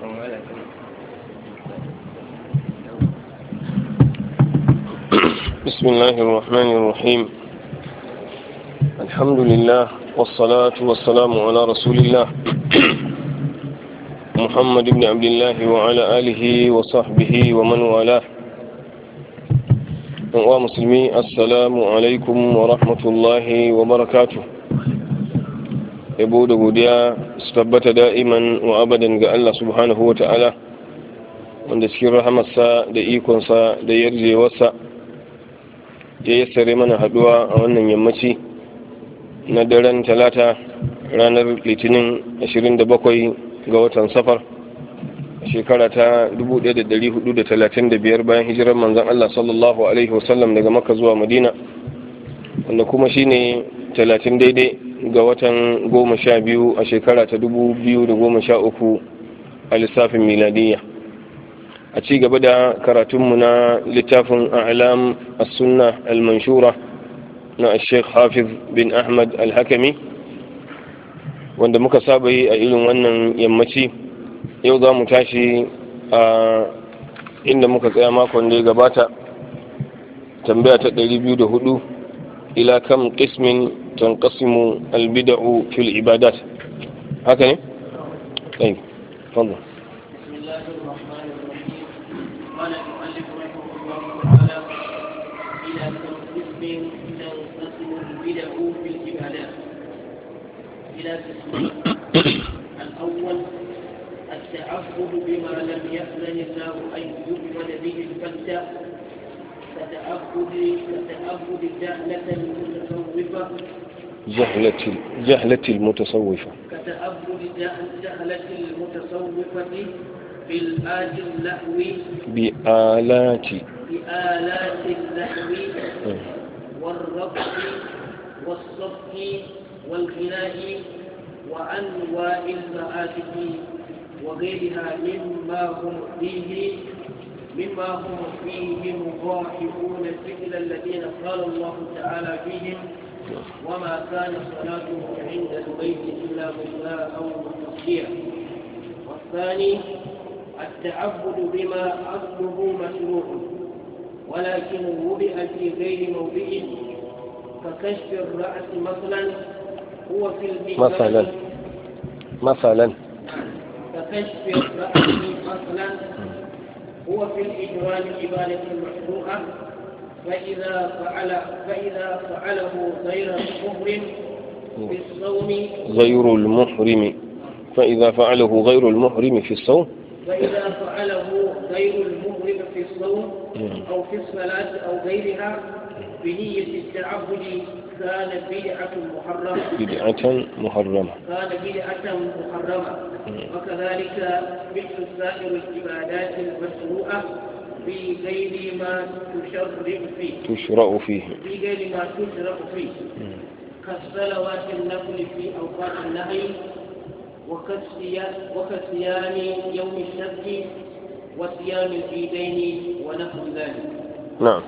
بسم الله الرحمن الرحيم. الحمد لله والصلاة والسلام على رسول الله محمد بن عبد الله وعلى آله وصحبه ومن والاه. ومسلمي السلام عليكم ورحمة الله وبركاته. yabo da godiya su tabbata da'iman wa abadan ga Allah subhanahu wa ta'ala, wanda cikin rahamarsa da ikonsa da yarjewarsa ya yassare mana haduwa a wannan yammaci na daren talata, ranar litinin 27 ga watan safar, shekara ta 1435 bayan hijirar manzon Allah sallallahu alaihi wasallam daga Makka zuwa Madina, wanda kuma shine 30 daidai ga watan 12 a shekara ta 2013 a lissafin miladiyya. A ci gaba da karatunmu na littafin a'lam as-sunnah al-manshura na Sheikh Hafiz bin Ahmad al-Hakami, wanda muka saba yi a irin wannan yammaci. Yau za mu tashi a inda muka tsaya makon da ya gabata, tambaya ta 204: ila kam qismin tanqasimu al-bid'u fil ibadat. haka ne? طيب تفضل. قال المؤلف رحمه الله تعالى: إلى كم قسم تنقسم البدع في العبادات؟ إلى قسمين. الأول التعبد بما لم يأذن الله أن يعبد به البتة، كتعبد جهلة المتصوفة جهلة المتصوفة كتعبد جهلة المتصوفة بالآلات اللهو بآلات اللهو والرقص والصفق والغناء وأنواع المآتف وغيرها مما هم فيه مضاحكون فعل الذين قال الله تعالى فيهم: وما كان صلاتهم عند البيت إلا مكاء وتصديا. والثاني التعبد بما أصله مشروع ولكن وضع في غير موضعه، ككشف الرأس مثلا هو في الإجرام مثلا ككشف الرأس مثلا هو في الإجرام عبادة مشروعة، فإذا فعله غير المحرم في الصوم فإذا فعله غير المحرم في الصوم أو في الصلاة أو غيرها بنية التعبد كان بدعة محرمة. وكذلك مثل سائر العبادات المشروعة في غير ما تشرع فيه كالصلوات النفل في أوقات النهي وكصيام يوم السبت وصيام العيدين ونحو ذلك. نعم.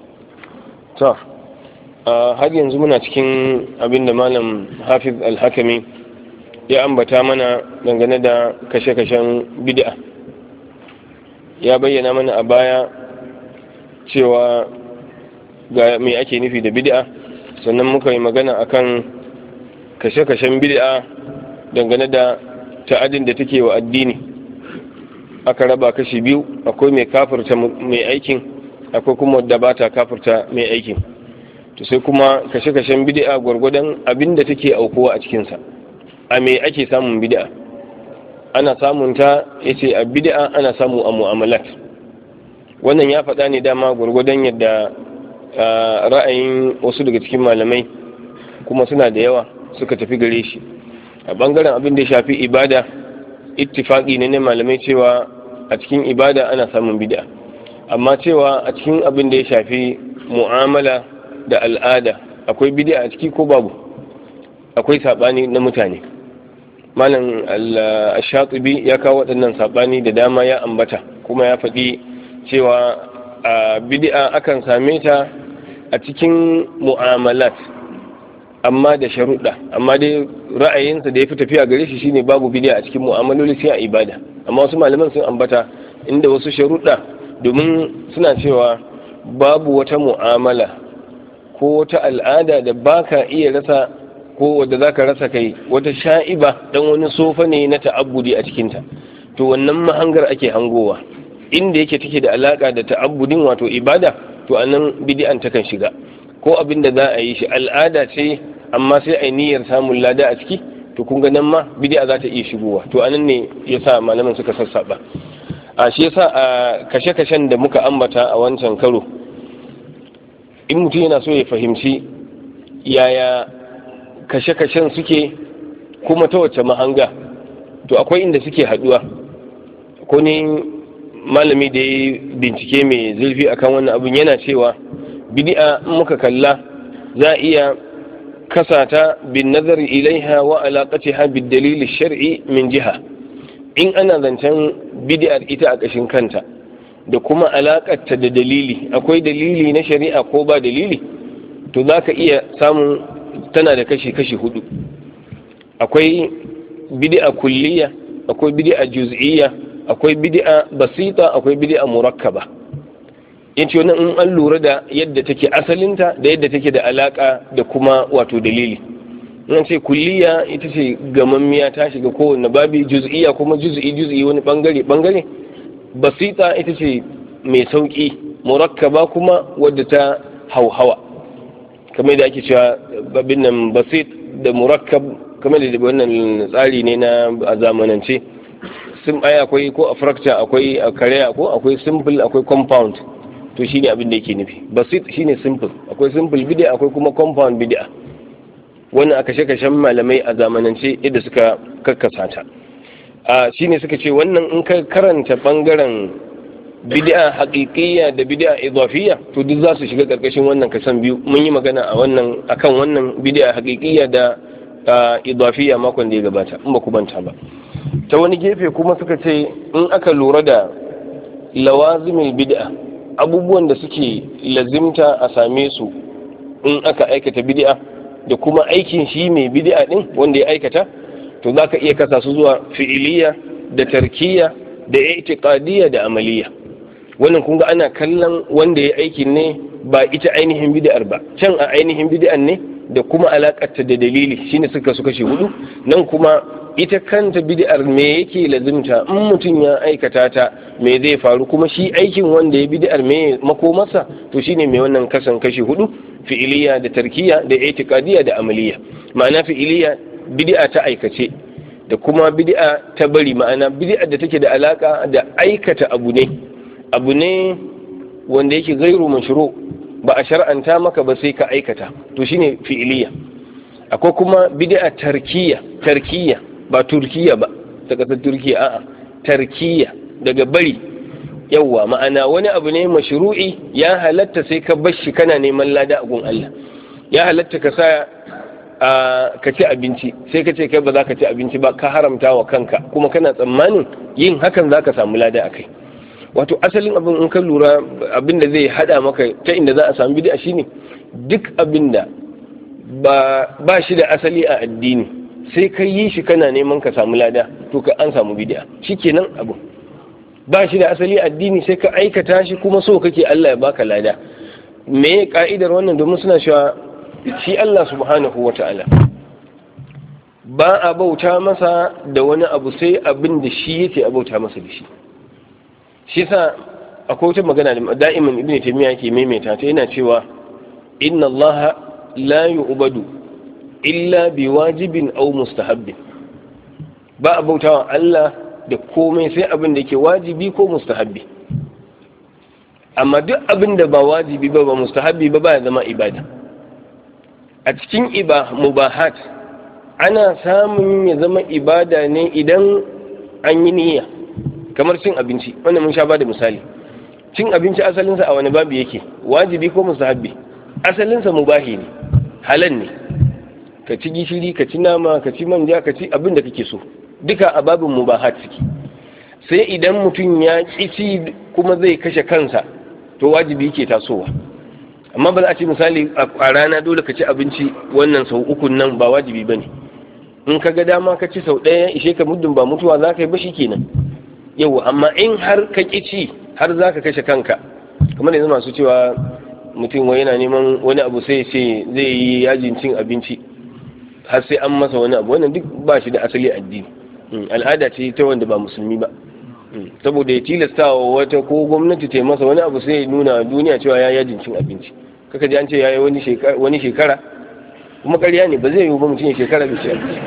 har yanzu muna cikin abinda malam Hafiz al-Hakami ya ambata mana dangane da kashe-kashen bid'a. Ya bayyana mana a baya cewa ga me ake nufi da bid'a, sannan muka yi magana akan kashe-kashen bid'a dangane da ta'adin da take wa addini. Aka raba kashi biyu: akwai mai kafirta mai aikin, akwai kuma wadda ba ta kafirta mai aikin. To sai kuma kashe-kashen bid'a gwargwadon abin da take aukuwa a cikinsa. A me ake samun bid'a? Ana samun ta, yace a bid'a ana samu a mu'amalat. Wannan ya faɗa ne dama gwargwadon yadda ra'ayin wasu daga cikin malamai, kuma suna da yawa, suka tafi gare shi. A bangaren abin da ya shafi ibada, ittifaqi ne na malamai cewa a cikin ibada ana samun bid'a, amma cewa a cikin abin da ya shafi mu'amala da al'ada akwai bid'a a ciki ko babu, akwai sabani na mutane. Malam al-Shatibi ya kawo waɗannan sabani da dama, ya ambata kuma ya faɗi cewa bid'a akan same ta a cikin mu'amalat, amma da sharuɗa. Amma dai ra'ayinsa da ya fi tafiya gare shi shine babu bid'a a cikin mu'amaloli sai a ibada. Amma wasu malaman sun ambata inda wasu sharuɗa, domin suna cewa babu wata mu'amala ko wata al'ada da baka iya rasa ko wadda zaka rasa kai wata sha'iba dan wani sofa ne na ta'abbudi a cikinta. To wannan mahangar ake hangowa inda yake take da alaka da ta'abbudin wato ibada, to anan bid'an ta kan shiga. Ko abin da za a yi shi al'ada ce amma sai a yi niyyar samun lada a ciki, to kun ga nan ma bid'a za ta iya shigowa. To anan ne yasa malaman suka sassaba. A shi yasa a kashe-kashen da muka ambata a wancan karo, in mutum yana so ya fahimci yaya kashe-kashen suke kuma ta wace mahanga, to akwai inda suke haduwa. Ko ne malami da ya bincike mai zurfi akan wannan abin yana cewa bid'a muka kalla za iya kasata bin nazari ilaiha wa alaqatiha bid dalil shar'i min jiha. In ana zancen bid'ar ita a kashin kanta da kuma alakarta da dalili, akwai dalili na shari'a ko ba dalili, to zaka iya samun tana da kashi hudu. Akwai bid'a kulliya, akwai bid'a juz'iyya, akwai bid'a basita, akwai bid'a murakkaba. Yace wannan in an lura da yadda take asalinta da yadda take da alaka da kuma wato dalili. In ce kulliya ita ce gamammiya ta shiga kowanne babi, juz'iyya kuma juz'i wani bangare, basita ita ce mai sauki, murakkaba kuma wadda ta hauhawa. Kamar da ake cewa babin nan basit da murakkab, kamar da wannan tsari ne na a zamanance. Akwai ko a fracture, akwai a karya, ko akwai simple, akwai compound. To shine abin da yake nufi. Basit shine simple, akwai simple bid'a, akwai kuma compound bid'a. Wannan a kashe-kashen malamai a zamanance yadda suka kakkasa ta. Shine suka ce wannan in ka karanta bangaren bid'a haqiqiyya da bid'a idafiyya, to duk za su shiga karkashin wannan kasan biyu. Mun yi magana akan wannan bid'a haqiqiyya da idafiyya makon da ya gabata, in ba ku banta ba. Ta wani gefe kuma suka ce in aka lura da lawazimul bid'a, abubuwan da suke lazimta a same su in aka aikata bid'a da kuma aikin shi mai bid'a din wanda ya aikata, to zaka iya kasa su zuwa fi'iliya da tarkiya da i'tiqadiyya da amaliya. Wannan kun ga ana kallon wanda ya aikin ne ba ita ainihin bid'ar ba. Can a ainihin bid'an ne da kuma alakarta da dalili shine suka kashe hudu. Nan kuma ita kanta bid'ar me yake lazimta, in mutum ya aikata ta me zai faru, kuma shi aikin wanda ya bid'ar me makomarsa, to shine mai wannan kasan kashi hudu: fi'iliya da tarkiya da i'tiqadiyya da amaliya. Ma'ana fi'iliya bid'a ta aikace, da kuma bid'a ta bari, ma'ana bid'a da take da alaka da aikata abu ne wanda yake gairu mashru, ba a shar'anta maka ba sai ka aikata, to shine fi'iliya. Akwai kuma bid'a tarkiya, ba turkiya ba ta kasar turkiya, a'a tarkiya daga bari. Yawwa, ma'ana wani abu ne mashru'i, ya halatta sai ka bar shi kana neman lada a gun Allah. Ya halatta ka sa ka ci abinci, sai ka ce kai ba za ka ci abinci ba, ka haramta wa kanka, kuma kana tsammanin yin hakan za ka samu lada a kai. Wato asalin abin in ka lura, abin da zai hada maka ta inda za a samu bid'a shine duk abin da ba shi da asali a addini, sai ka yi shi kana neman ka samu lada, to ka an samu bid'a. Shikenan abu ba shi da asali a addini sai ka aikata shi kuma so kake Allah ya baka lada. Me ka'idar wannan? Domin suna cewa shi Allah subhanahu wata'ala ba a bauta masa da wani abu sai abin da shi yake a bauta masa da shi. Shi sa akwai wata magana da da'iman Ibn Taymiyyah yake maimaita ta, yana cewa inna Allah la yu'badu illa bi wajibin aw mustahabbin. Ba a bautawa Allah da komai sai abin da yake wajibi ko mustahabbi. Amma duk abin da ba wajibi ba mustahabbi ba ya zama ibada. A cikin mubahat ana samun ya zama ibada ne idan an yi niyya. Kamar cin abinci, wannan mun sha ba da misali. Cin abinci asalinsa a wani babu yake, wajibi ko mustahabbi? Asalinsa mubahi ne, halal ne. Ka ci gishiri, ka ci nama, ka ci manja, ka ci abin da kake so, duka a babin mubahat suke. Sai idan mutum ya ƙi ci kuma zai kashe kansa, to wajibi yake tasowa. amma ba za a ce misali a rana dole ka ci abinci wannan sau uku nan ba wajibi bane. In ka ga dama ka ci sau ɗaya ishe ka, muddin ba mutuwa za ka yi ba shi kenan. Yau amma in har ka ƙi ci har za ka kashe kanka, kamar yanzu masu cewa mutum wai yana neman wani abu sai ce zai yi yajin cin abinci har sai an masa wani abu, wannan duk ba shi da asali addini, al'ada ce ta wanda ba musulmi ba. Saboda ya tilasta wa wata ko gwamnati ta masa wani abu sai ya nuna duniya cewa ya yajin cin abinci. Kaka ji an ce ya yi wani shekara, kuma ƙarya ne, ba zai yiwu ba mutum ya shekara bai ci abinci,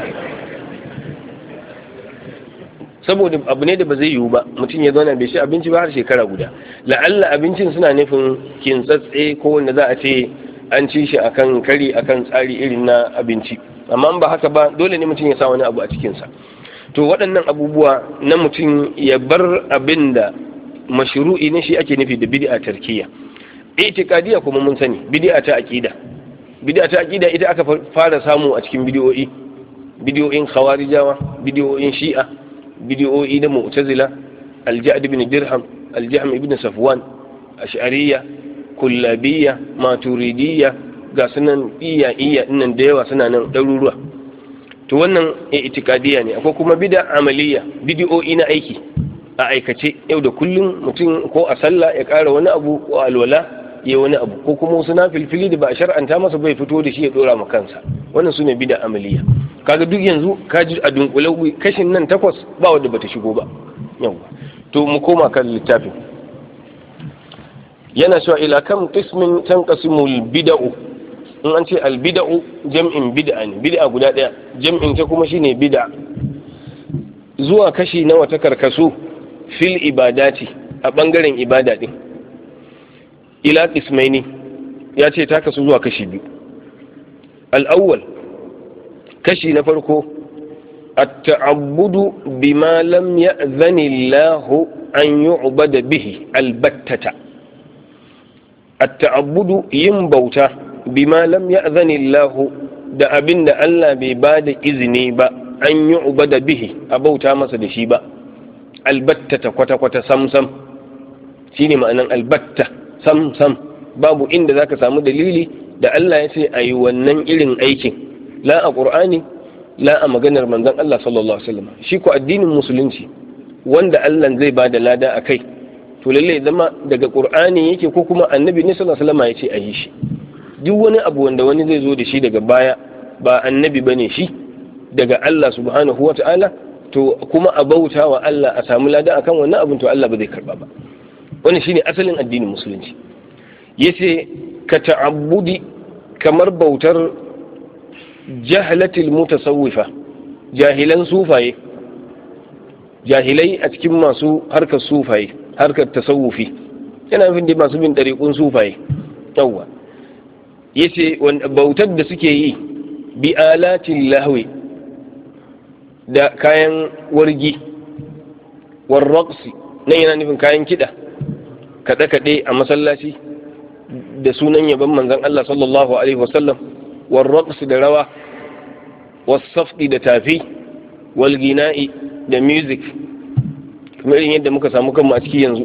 saboda abu ne da ba zai yiwu ba mutum ya zauna bai ci abinci ba har shekara guda. La'alla abincin suna nufin kintsatse ko wanda za a ce an ci shi akan kari akan tsari irin na abinci, amma ba haka ba dole ne mutum ya sa wani abu a cikinsa. To waɗannan abubuwa na mutum ya bar abin da mashru'i ne shi ake nufi da bid'a tarkiyya. Itiqadiyya kuma mun sani bid'a ta aqida. Bid'a ta aqida ita aka fara samu a cikin bidiyoyin khawarijawa, bidiyoyin shi'a, bidiyoyi na mu'tazila, al-ja'd ibn dirham, al-jahm ibn safwan, ash'ariyya, kullabiyya, maturidiyya, ga sunan iya nan da yawa suna nan ɗaruruwa. To wannan itikadiyya ne. Akwai kuma bid'a amaliyya, bidiyoyi na aiki a aikace yau da kullum, mutum ko a sallah ya ƙara wani abu ko alwala ya wani abu, ko kuma wasu na filfili da ba a shar'anta masa bai fito da shi ya dora ma kansa. Wannan sune bid'a amaliyya. Kaga duk yanzu kaji a dunkule kashin nan 8 ba wanda bata shigo ba. Yawa to mu koma kan littafin. Yana cewa ila kam qismin tanqasimul bid'u. In an ce al bid'u jam'in bid'a ne, bid'a guda daya, jam'in ta kuma shine bid'a. Zuwa kashi nawa ta karkasu fil ibadati, a bangaren ibada din. Ila qismaini, ya ce ta kasu zuwa kashi biyu. Al-awwal, kashi na farko, at-ta'abbudu bima lam ya'zani Allah an yu'bada bihi albattata. At-ta'abbudu yin bauta bima lam ya'zani Allah da abinda Allah bai bada izini ba an yu'bada bihi, a bauta masa da shi ba, albattata kwata-kwata samsam. Shine ma'anan albatta, samsam. Babu inda zaka samu dalili da Allah ya ce ayi wannan irin aikin, la a Qur'ani la a maganar manzon Allah sallallahu alaihi wasallam. Shi ko addinin musulunci wanda Allah zai bada lada akai, to lalle zama daga Qur'ani yake ko kuma annabi ne sallallahu alaihi wasallam ya ce ayi shi. Duk wani abu wanda wani zai zo da shi daga baya ba annabi bane shi, daga Allah subhanahu wata'ala, to kuma a bauta wa Allah a samu lada akan wannan abin, to Allah ba zai karba ba. Wannan shine asalin addinin musulunci. Yace ka ta'abbudi, kamar bautar jahlatil mutasawwifa, jahilan sufaye, jahilai a cikin masu harkar sufaye, harkar tasawufi, yana nufin da masu bin dariƙun sufaye. Yawwa yace bautar da suke yi bi alatin lahwi, da kayan wargi, warraqsi, nan yana nufin kayan kiɗa, kaɗe-kaɗe a masallaci da sunan yaban manzon Allah sallallahu alaihi wasallam, warraqsi da rawa, wasafdi da tafi, walgina'i da music, kamar irin yadda muka samu kanmu a ciki yanzu.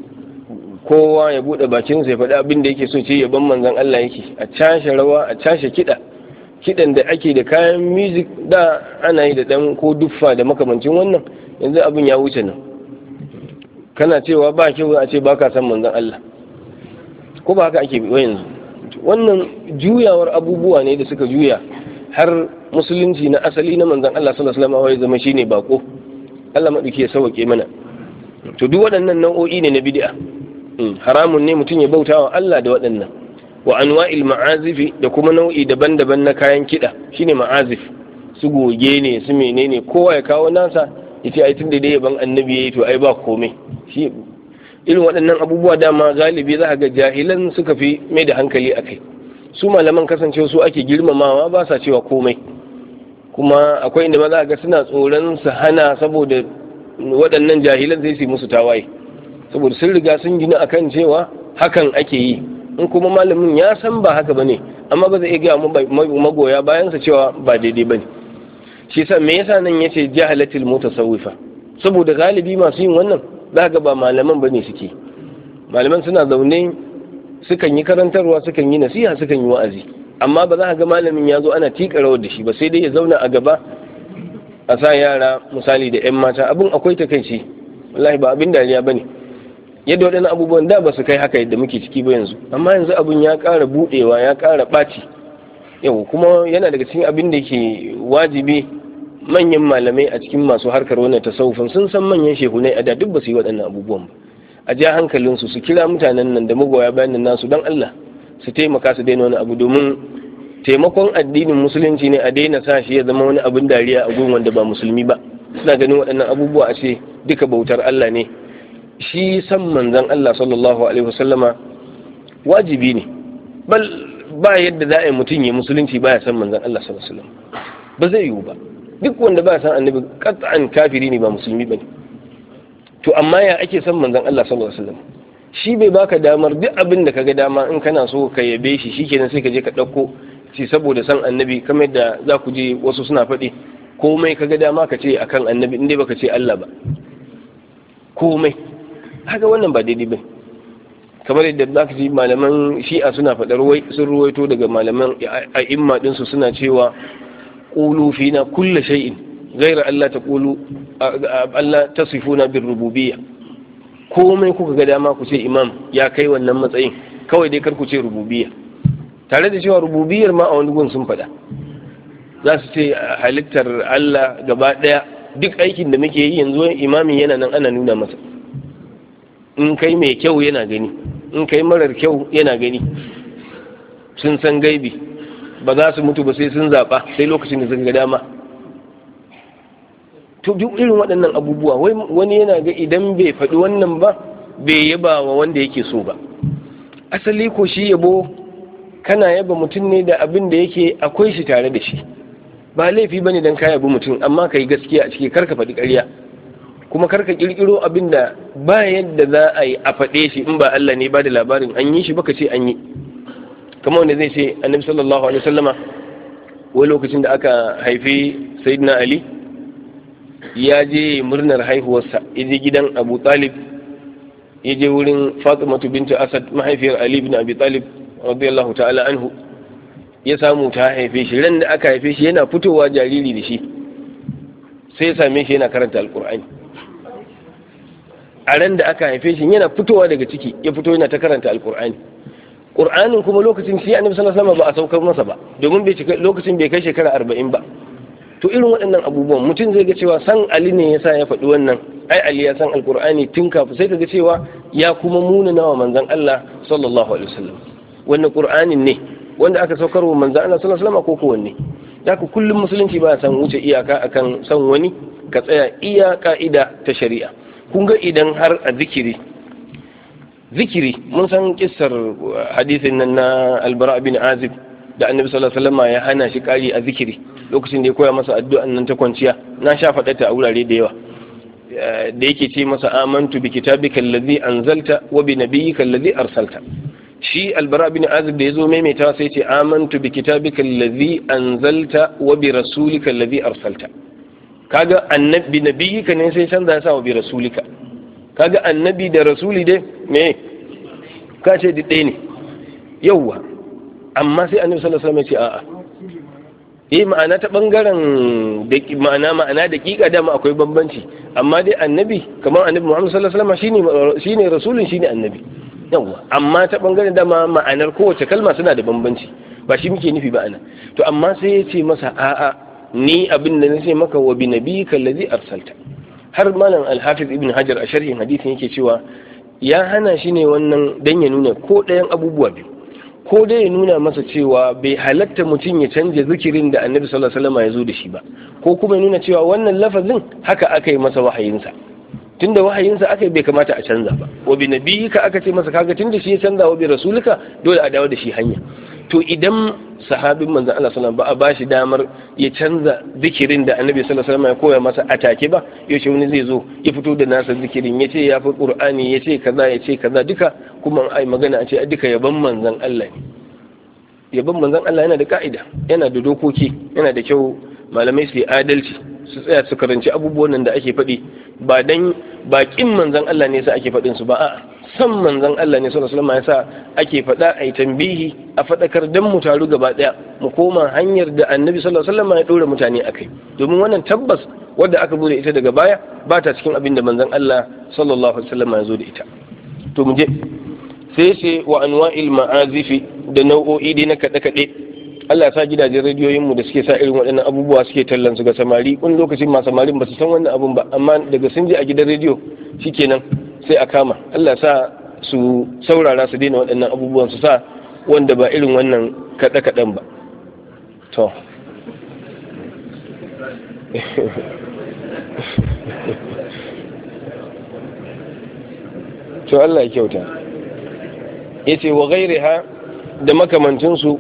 Kowa ya bude bakin sai faɗi abin da yake so ce yaban manzon Allah yake, a cashe rawa, a cashe kiɗan da ake da kayan music da ana yi da ɗan ko duffa da makamancin wannan, yanzu abin ya wuce nan. Kana cewa ba kyau a ce baka san manzon Allah, ko ba haka ake wa yanzu? Wannan juyawar abubuwa ne da suka juya har musulunci na asali na manzon Allah sallallahu alaihi wasallam ya zama shine bako. Allah madauki ya sauke mana. To duk waɗannan nau'o'i ne na bid'a. Haramun ne mutum ya bauta wa Allah da waɗannan. Wa anwa'il ma'azifi, da kuma nau'i daban-daban na kayan kiɗa, shine ma'azif. Su goge ne, su menene, kowa ya kawo nasa, yace ai tunda dai yaban annabi yayi to ai ba komai. Shi irin waɗannan abubuwa dama galibi za ga jahilan suka fi mai da hankali akai. Su malaman kasancewa su ake girmamawa, ba sa cewa komai. Kuma akwai inda ma za ga suna tsoron su hana, saboda waɗannan jahilan zai su musu tawaye, saboda sun riga sun gina akan cewa hakan ake yi. In kuma malamin ya san ba haka bane, amma ba zai iya gaya magoya bayansa cewa ba daidai bane. Shi yasa me yasa nan yace jahalatul mutasawwifa, saboda galibi masu yin wannan za ga ba malaman bane suke. Malaman suna zaune sukan yi karantarwa, sukan yi nasiha, sukan yi wa'azi, amma ba za ka ga malamin ya zo ana tika rawar da shi ba, sai dai ya zauna a gaba a sa yara misali da 'yan mata. Abin akwai takaici wallahi, ba abin dariya bane yadda waɗannan abubuwan da ba su kai haka yadda muke ciki ba yanzu, amma yanzu abin ya ƙara buɗewa, ya ƙara ɓaci. Yau kuma yana daga cikin abin da ke wajibi manyan malamai a cikin masu harkar wannan tasawufin sun san manyan shehunai a da duk ba su yi waɗannan abubuwan ba, a ja hankalinsu su kira mutanen nan da magoya bayan nasu don Allah su taimaka su daina wani abu, domin taimakon addinin musulunci ne a daina sa shi ya zama wani abin dariya a gurin wanda ba musulmi ba. Suna ganin waɗannan abubuwa a ce duka bautar Allah ne. Shi san manzon Allah sallallahu alaihi wasallama wajibi ne, bal ba yadda za a yi mutum ya musulunci baya san manzon Allah sallallahu alaihi wasallam, ba zai yiwu ba. Duk wanda ba san annabi qat'an kafiri ne, ba musulmi bane. To amma ya ake san manzon Allah sallallahu alaihi wasallam? Shi bai baka damar duk abin da kaga dama in kana so ka yabe shi shikenan sai ka je ka dauko shi saboda san annabi, kamar da za ku je wasu suna faɗi komai kaga dama ka ce akan annabi in dai baka ce Allah ba, komai. Haka wannan ba daidai ba, kamar yadda za ka ji malaman shi'a suna faɗar sun ruwaito daga malaman a'imma ɗinsu suna cewa qulu fina kulla shay'in ghayra alla taqulu alla tasifuna bir-rububiyyah. Komai kuka ga dama ku ce imam ya kai wannan matsayin, kawai dai kar ku ce rububiyya, tare da cewa rububiyyar ma a wani gun sun faɗa, za su ce halittar Allah gaba ɗaya duk aikin da muke yi yanzu imamin yana nan ana nuna masa, in kai mai kyau yana gani, in kai marar kyau yana gani. Sun san gaibi, ba za su mutu ba sai sun zaɓa, sai lokacin da suka ga dama. To duk irin waɗannan abubuwa wani yana ga idan bai faɗi wannan ba bai yaba wa wanda yake so ba. Asali ko shi yabo kana yaba mutum ne da abin da yake akwai shi tare da shi, ba laifi bane dan ka yabi mutum, amma ka yi gaskiya a ciki, karka faɗi ƙarya, kuma karka ƙirƙiro abin da ba yadda za a yi a faɗe shi in ba Allah ne ba da labarin an yi shi baka ce an yi. Kamar wanda zai ce annabi sallallahu alaihi wasallama wai lokacin da aka haifi sayyidina Ali ya je murnar haihuwarsa, ya je gidan Abu Talib, ya je wurin Fatimatu bintu Asad mahaifiyar Ali bin Abi Talib radiyallahu ta'ala anhu, ya samu ta haife shi. Ran da aka haife shi yana fitowa jariri da shi, sai ya same shi yana karanta alkur'ani. A ran da aka haife shi yana fitowa daga ciki, ya fito yana ta karanta alkur'ani. Qur'anin kuma lokacin shi annabi sallallahu alaihi wasallam ba a saukar masa ba, domin lokacin bai kai shekara 40 ba. To irin waɗannan abubuwan mutum zai ga cewa san Ali ne yasa ya faɗi wannan, ai Ali ya san alkur'ani tun kafin, sai ka ga cewa ya kuma munana wa manzon Allah sallallahu alaihi wasallam. Wannan qur'anin ne wanda aka saukar wa manzon Allah sallallahu alaihi wasallam ko wanne? Haka kullum musulunci ba san wuce iyaka akan san wani, ka tsaya iya ka'ida ta shari'a. Kun ga idan har a zikiri mun san kissar hadisin nan na Al-Bara bin Azib da Annabi sallallahu alaihi wasallam ya hana shi kari a zikiri lokacin da ya koya masa addu'an nan ta kwanciya. Na sha faɗa ta a wurare da yawa, da yake ce masa amantu bi kitabika allazi anzalta wa bi nabiyyika allazi arsalta. Shi Al-Bara bin Azib da yazo maimaitawa sai ce amantu bi kitabika allazi anzalta wa bi rasulika allazi arsalta. Kaga annabi nabiyyika ne sai canza sa wa bi rasulika. Kaga annabi da rasuli dai me ka ce ɗaya ne yauwa, amma sai annabi sallallahu alaihi wasallam ya ce a'a, ma'ana ta bangaren ma'ana daƙiƙa dama akwai bambanci, amma dai annabi kamar annabi Muhammad sallallahu alaihi wasallam shine rasulun, shine annabi yauwa, amma ta bangaren dama ma'anar kowace kalma suna da bambanci, ba shi muke nufi ba ana. To amma sai ya ce masa a'a, ni abin da nace maka wa bi nabiyika allazi arsalta. Har malam Al-Hafiz Ibn Hajar a sharhin hadisin yake cewa ya hana shi ne wannan dan ya nuna ko ɗayan abubuwa biyu, ko dai ya nuna masa cewa bai halatta mutum ya canja zikirin da Annabi sallallahu alaihi wasallam ya zo da shi ba, ko kuma ya nuna cewa wannan lafazin haka aka yi masa wahayinsa, tunda wahayinsa aka yi bai kamata a canza ba. Wa bi nabiyika aka ce masa, kaga tunda shi ya canza wa bi rasulika dole a dawo da shi hanya. To idan sahabin manzon Allah sallallahu alaihi wasallam ba a bashi damar ya canza zikirin da Annabi sallallahu alaihi wasallam ya koya masa a take ba, yaushe wani zai zo ya fito da nasa zikirin ya ce ya fi Qur'ani, ya ce kaza duka, kuma ai magana a ce duka yaban manzon Allah ne. Yaban manzon Allah yana da ka'ida, yana da dokoki, yana da kyau malamai su yi adalci, su tsaya su karanci abubuwan nan da ake faɗi, ba dan bakin manzon Allah ne sa ake faɗin su ba, a'a san manzon Allah ne sallallahu alaihi wasallam yasa ake faɗa ai tambihi a faɗakar dan mu taru gaba ɗaya mu koma hanyar da annabi sallallahu alaihi wasallam ya dora mutane akai domin wannan tabbas wadda aka zo da ita daga baya ba ta cikin abin da manzon Allah sallallahu alaihi wasallam ya zo da ita. To mu je sai ce wa anwa'il ma'azifi da nau'o'i dai na kaɗe-kaɗe. Allah ya sa gidajen rediyoyinmu da suke sa irin waɗannan abubuwa suke tallan su ga samari wani lokacin ma samarin ba su san wannan abun ba amma daga sun je a gidan rediyo shikenan sai a kama. Allah ya sa su saurara su daina waɗannan abubuwan su sa wanda ba irin wannan kaɗe-kaɗen ba. To Allah ya kyauta. Yace wa ghairiha da makamancinsu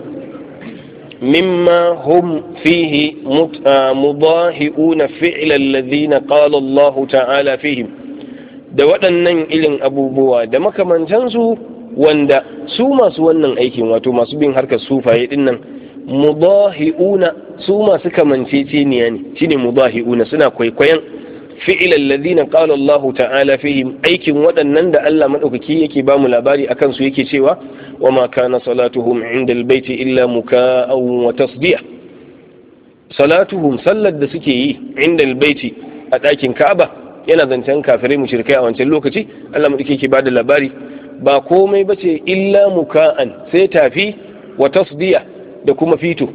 mimma hum fihi mudahi'una fi'la alladhina qala Allah ta'ala fihim, da waɗannan irin abubuwa da makamantansu wanda su masu wannan aikin wato masu bin harkar sufaye dinnan mudahi'una su masu kamanceceniya ne shine mudahi'una suna kwaikwayon fi'la alladhina qala Allah ta'ala fihim aikin waɗannan da Allah madaukaki yake ba mu labari akan su yake cewa wa ma kana salatuhum 'inda al-bayti illa muka'an wa tasbih. Salatuhum sallar da suke yi 'inda al-bayti a ɗakin Ka'aba yana zancen kafirai mushrikai a wancan lokaci Allah madaukaki yake ba da labari ba komai bace illa muka'an sai tafi wa tasbih da kuma fito,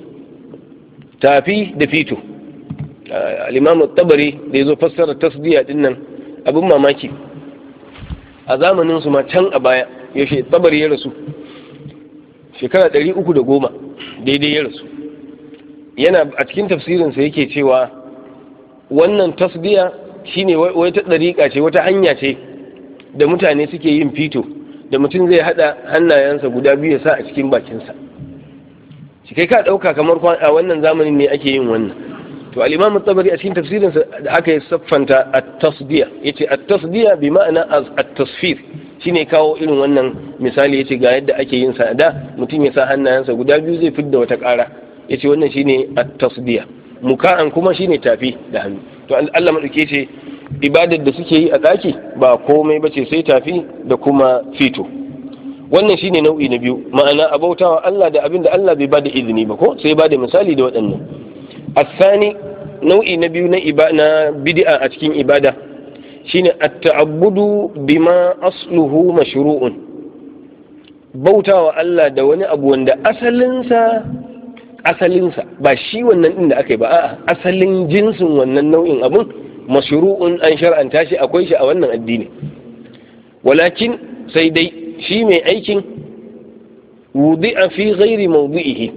tafi da fito. Al-Imam at-Tabari da yazo fassara tasdiya din nan abin mamaki a zamanin su ma can a baya yaushe Tabari ya rasu shekara 310 daidai ya rasu. Yana a cikin tafsirin sa yake cewa wannan tasdiya shine wata dariƙa ce wata hanya ce da mutane suke yin fito da mutum zai hada hannayensa guda biyu ya sa a cikin bakinsa. Shi kai ka dauka kamar a wannan zamanin ne ake yin wannan. To al-Imam at-Tabari a cikin tafsirinsa da aka yi saffanta at-tasdiya yace at-tasdiya bi ma'ana at-tasfir shine kawo irin wannan misali yace ga yadda ake yin sa da mutum ya sa hannayensa guda biyu zai fidda wata ƙara yace wannan shine at-tasdiya. Muka'an kuma shine tafi da hannu. To Allah madauke ce ibadar da suke yi a daki ba komai bace sai tafi da kuma fito. Wannan shine nau'i na biyu ma'ana abautawa Allah da abin da Allah bai bada izini ba ko sai bada misali da waɗannan. الثاني نوعي نبي na bid'a a cikin ibada shine at-ta'abbudu bima asluhu mashru'un, bautawa Allah da wani abu wanda asalinsa ba shi wannan din da aka yi ba a'a asalin jinsin wannan nau'in abun mashru'un an shar'anta shi akwai shi a wannan addini. Walakin sai dai shi mai aikin wudi'a fi ghairi mawdi'ihi,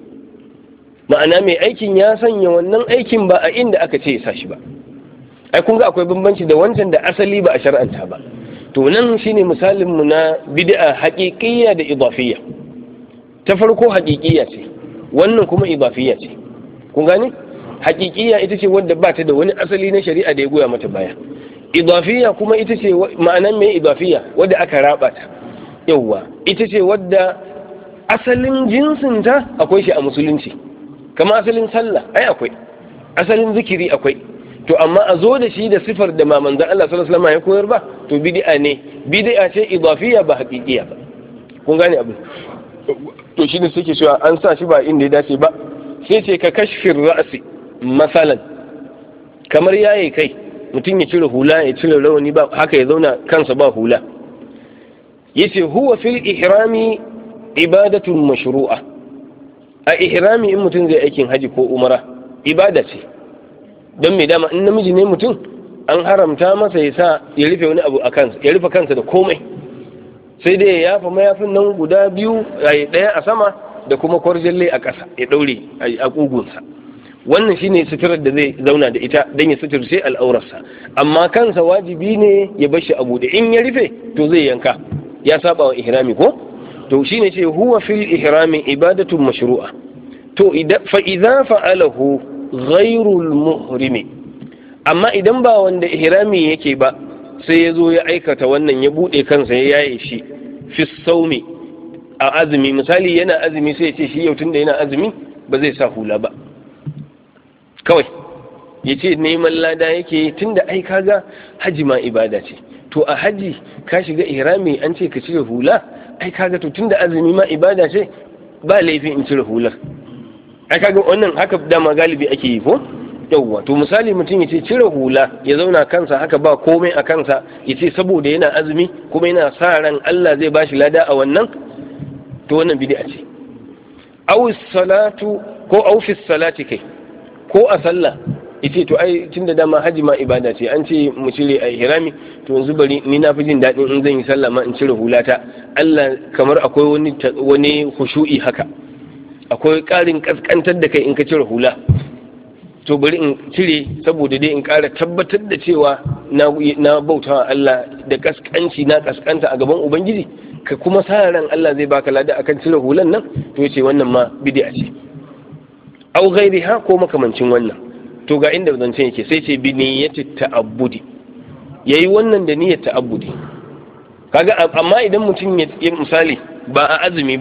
ma'ana mai aikin ya sanya wannan aikin ba a inda aka ce ya sa shi ba. Ai kun ga akwai bambanci da wancan da asali ba a shar'anta ba. To nan shine misalin mu na bid'a haqiqiyya da idafiyya. Ta farko haqiqiyya ce, wannan kuma idafiyya ce. Kun gane? Haqiqiyya ita ce wadda ba ta da wani asali na shari'a da ya goya mata baya. Idafiyya kuma ita ce ma'anan mai idafiyya wadda aka raba ta. Yawwa, ita ce wadda asalin jinsinta akwai shi a musulunci. Kama asalin sallah ai akwai, asalin zikiri akwai, to amma a zo da shi da sifar da manzon Allah sallallahu alaihi wasallam ya koyar ba to bid'a ne, bid'a ce idafiyya ba haqiqiyya ba. Kun gane abu? To shine suke cewa an sa shi ba inda ya dace ba. Sai ce ka kashfir ra'si masalan, kamar yayi kai mutum ya cire hula ya cire rawani ba haka ya zauna kansa ba hula. Yace huwa fil ihrami ibadatun mashru'a. A ihrami in mutum zai aikin haji ko umara ibada ce, don mai dama in namiji ne mutum an haramta masa ya sa ya rufe wani abu a kansa, ya rufe kansa da komai, sai dai ya yafa mayafin nan guda biyu, ɗaya a sama da kuma kwarjalle a ƙasa ya ɗaure a ƙugunsa. Wannan shine suturar da zai zauna da ita don ya suturce al'aurarsa, amma kansa wajibi ne ya bar shi a buɗe, in ya rufe to zai yanka, ya saba wa ihrami ko? To shine ce huwa fil ihrami ibadatun mashru'a. To fa idza fa'alahu ghayrul muhrimi, amma idan ba wanda ihrami yake ba sai ya zo ya aikata wannan ya bude kansa ya yaye shi fi saumi a azumi, misali yana azumi sai ya ce shi yau tunda yana azumi ba zai sa hula ba kawai ya ce neman lada yake, tunda ai kaga haji ma ibada ce, to a haji ka shiga ihrami an ce ka cire hula, ai kaga to tunda azumi ma ibada ce ba laifi in cire hular. ai kaga wannan haka dama galibi ake yi ko yawwa. To misali mutum ya ce cire hula ya zauna kansa haka ba komai a kansa, ya ce saboda yana azumi kuma yana sa ran Allah zai bashi lada a wannan, to wannan bid'a ce. Aw salatu ko aw fi salati kai ko a sallah yace to ai tunda dama haji ma ibada ce an ce mu cire a ihrami, to yanzu bari ni na fi jin daɗin in zan yi sallah ma in cire hulata, Allah kamar akwai wani khushu'i haka, akwai ƙarin kaskantar da kai in ka cire hula, to bari in cire saboda dai in ƙara tabbatar da cewa na bautawa Allah da kaskanci, na kaskanta a gaban ubangiji, ka kuma sa ran Allah zai baka lada akan cire hulan nan, to yace wannan ma bid'a ce. Aw ghairiha ko makamancin wannan. To ga inda zancen yake, sai ce bi niyyati ta'abbudi, yayi wannan da niyyar ta'abbudi. Kaga amma idan mutum ya misali ba a azumi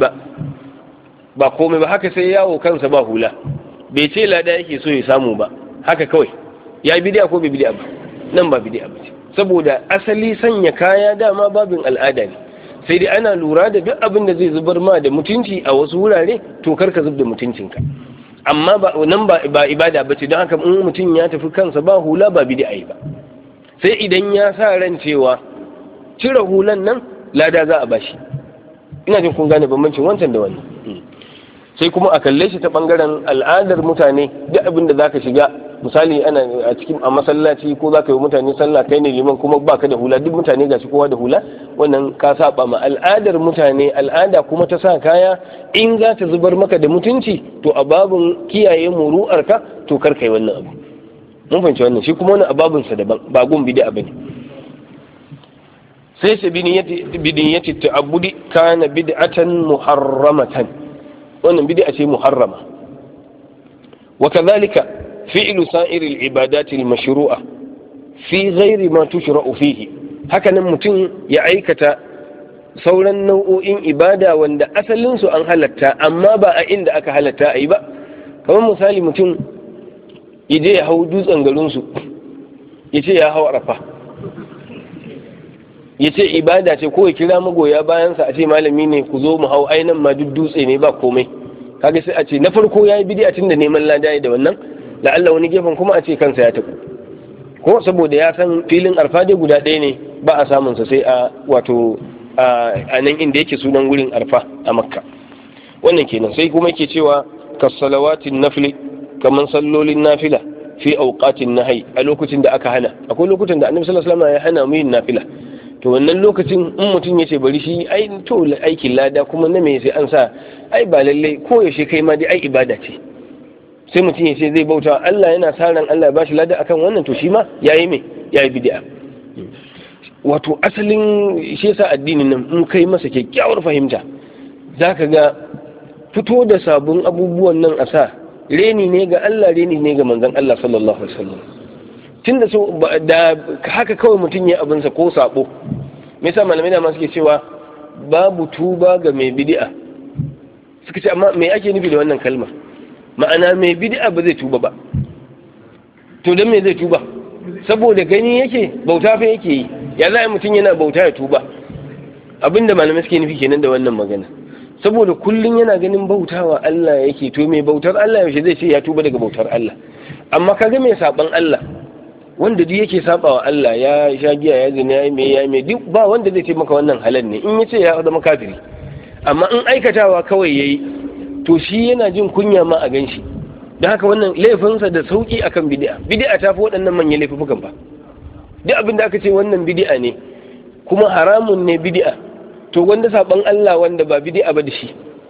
ba komai ba, haka sai yawo kansa ba hula, bai ce lada yake so ya samu ba, haka kawai ya yi bid'a ko bai bid'a ba? Nan ba bid'a ba ce, saboda asali sanya kaya dama babin al'ada ne, sai dai ana lura da duk abin da zai zubar ma da mutunci a wasu wurare, to karka zub da mutuncinka. Amma nan ba ibada ba ce, don haka in mutum ya tafi kansa ba hula ba bid'a ba, sai idan ya sa ran cewa cire hulan nan lada za a bashi. Ina jin kun gane bambancin wancan da wannan. Sai kuma a kalle shi ta bangaren al'adar mutane, duk abin da zaka shiga, misali ana a masallaci ko zaka yi mutane sallah kai ne liman kuma baka da hula, duk mutane gashi kowa da hula, wannan ka saba ma al'adar mutane. Al'ada kuma ta sa kaya in za ta zubar maka da mutunci, to a babun kiyaye muru'arka to kar kai wannan abu. Mun fahimci wannan, shi kuma wannan ababun sa daban, ba gun bid'a bane. sai sa bidiyati ta'abbudi kana bid'atan muharramatan, wannan bid'a ce muharrama. Wa kadhalika fi'lu sa'iri al-ibadati al-mashru'a fi ghairi ma tushra'u fihi, haka nan mutum ya aikata sauran nau'o'in ibada wanda asalin su an halatta amma ba a inda aka halatta ayi ba. Kamar misali mutum ya je ya hau dutsen garin su, ya ce ya hau Arafa, ya ce ibada ce, ko ya kira magoya bayansa a ce malami ne ku zo mu hau, ainan ma duk dutse ne ba komai. Kaga sai a ce na farko yayi bid'a tun da neman lada da wannan, da Allah wani gefen kuma a ce kansa ya tafi, ko saboda ya san filin Arfa dai guda ɗaya ne, ba a samun sa sai a wato a nan inda yake sunan gurin Arfa a Makka. Wannan kenan. Sai kuma yake cewa kasalawatin nafli, kaman sallolin nafila fi awqatin nahyi, a lokacin da aka hana. Akwai lokutan da Annabi sallallahu alaihi wasallam ya hana mu yin nafila, to wannan lokacin in mutum ya ce bari shi ai to aikin lada kuma na me sai an sa, ai ba lallai ko yaushe kai ma dai ai ibada ce. Sai mutum ya ce zai bauta Allah yana sa ran Allah ya bashi lada akan wannan, to shi ma yayi me, yayi bid'a. Wato asalin shi yasa addinin nan in kai masa kyakkyawar fahimta, zaka ga fito da sabon abubuwan nan a sa reni ne ga Allah, reni ne ga manzon Allah sallallahu alaihi wasallam. Tunda so da haka kawai mutum ya abinsa ko sabo, me yasa malamai da ma suke cewa babu tuba ga mai bid'a? Suka ce amma me ake nufi da wannan kalma? Ma'ana mai bid'a ba zai tuba ba. To dan me zai tuba? Saboda gani yake bauta fa yake yi, ya za mutum yana bauta ya tuba? Abinda malamai suke nufi kenan da wannan magana. Saboda kullun yana ganin bautawa Allah yake, to mai bautar Allah yaushe zai ce ya tuba daga bautar Allah? Amma kaga mai saban Allah, wanda duk yake sabawa Allah, ya sha giya, ya zina, ya mai duk ba wanda zai ce maka wannan halal ne in yace ya zama kafiri. Amma in aikatawa kawai yayi, to shi yana jin kunya ma a ganshi. Dan haka wannan laifinsa da sauki akan bid'a. Bid'a ta fi waɗannan manyan laifukan ba. Duk abin da aka ce wannan bid'a ne kuma haramun ne bid'a, to wanda saban Allah wanda ba bid'a ba da shi,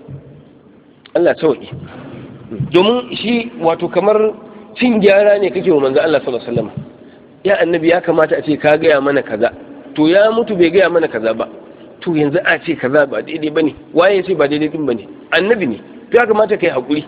Allah sauki. Domin shi wato kamar cin gyara ne kake wa manzo Allah sallallahu alaihi wasallam. Ya annabi, ya kamata a ce ka gaya mana kaza, to ya mutu bai gaya mana kaza ba, to yanzu a ce kaza ba daidai bane, waye ya ce ba daidai din bane? Annabi ne, to ya kamata kai hakuri.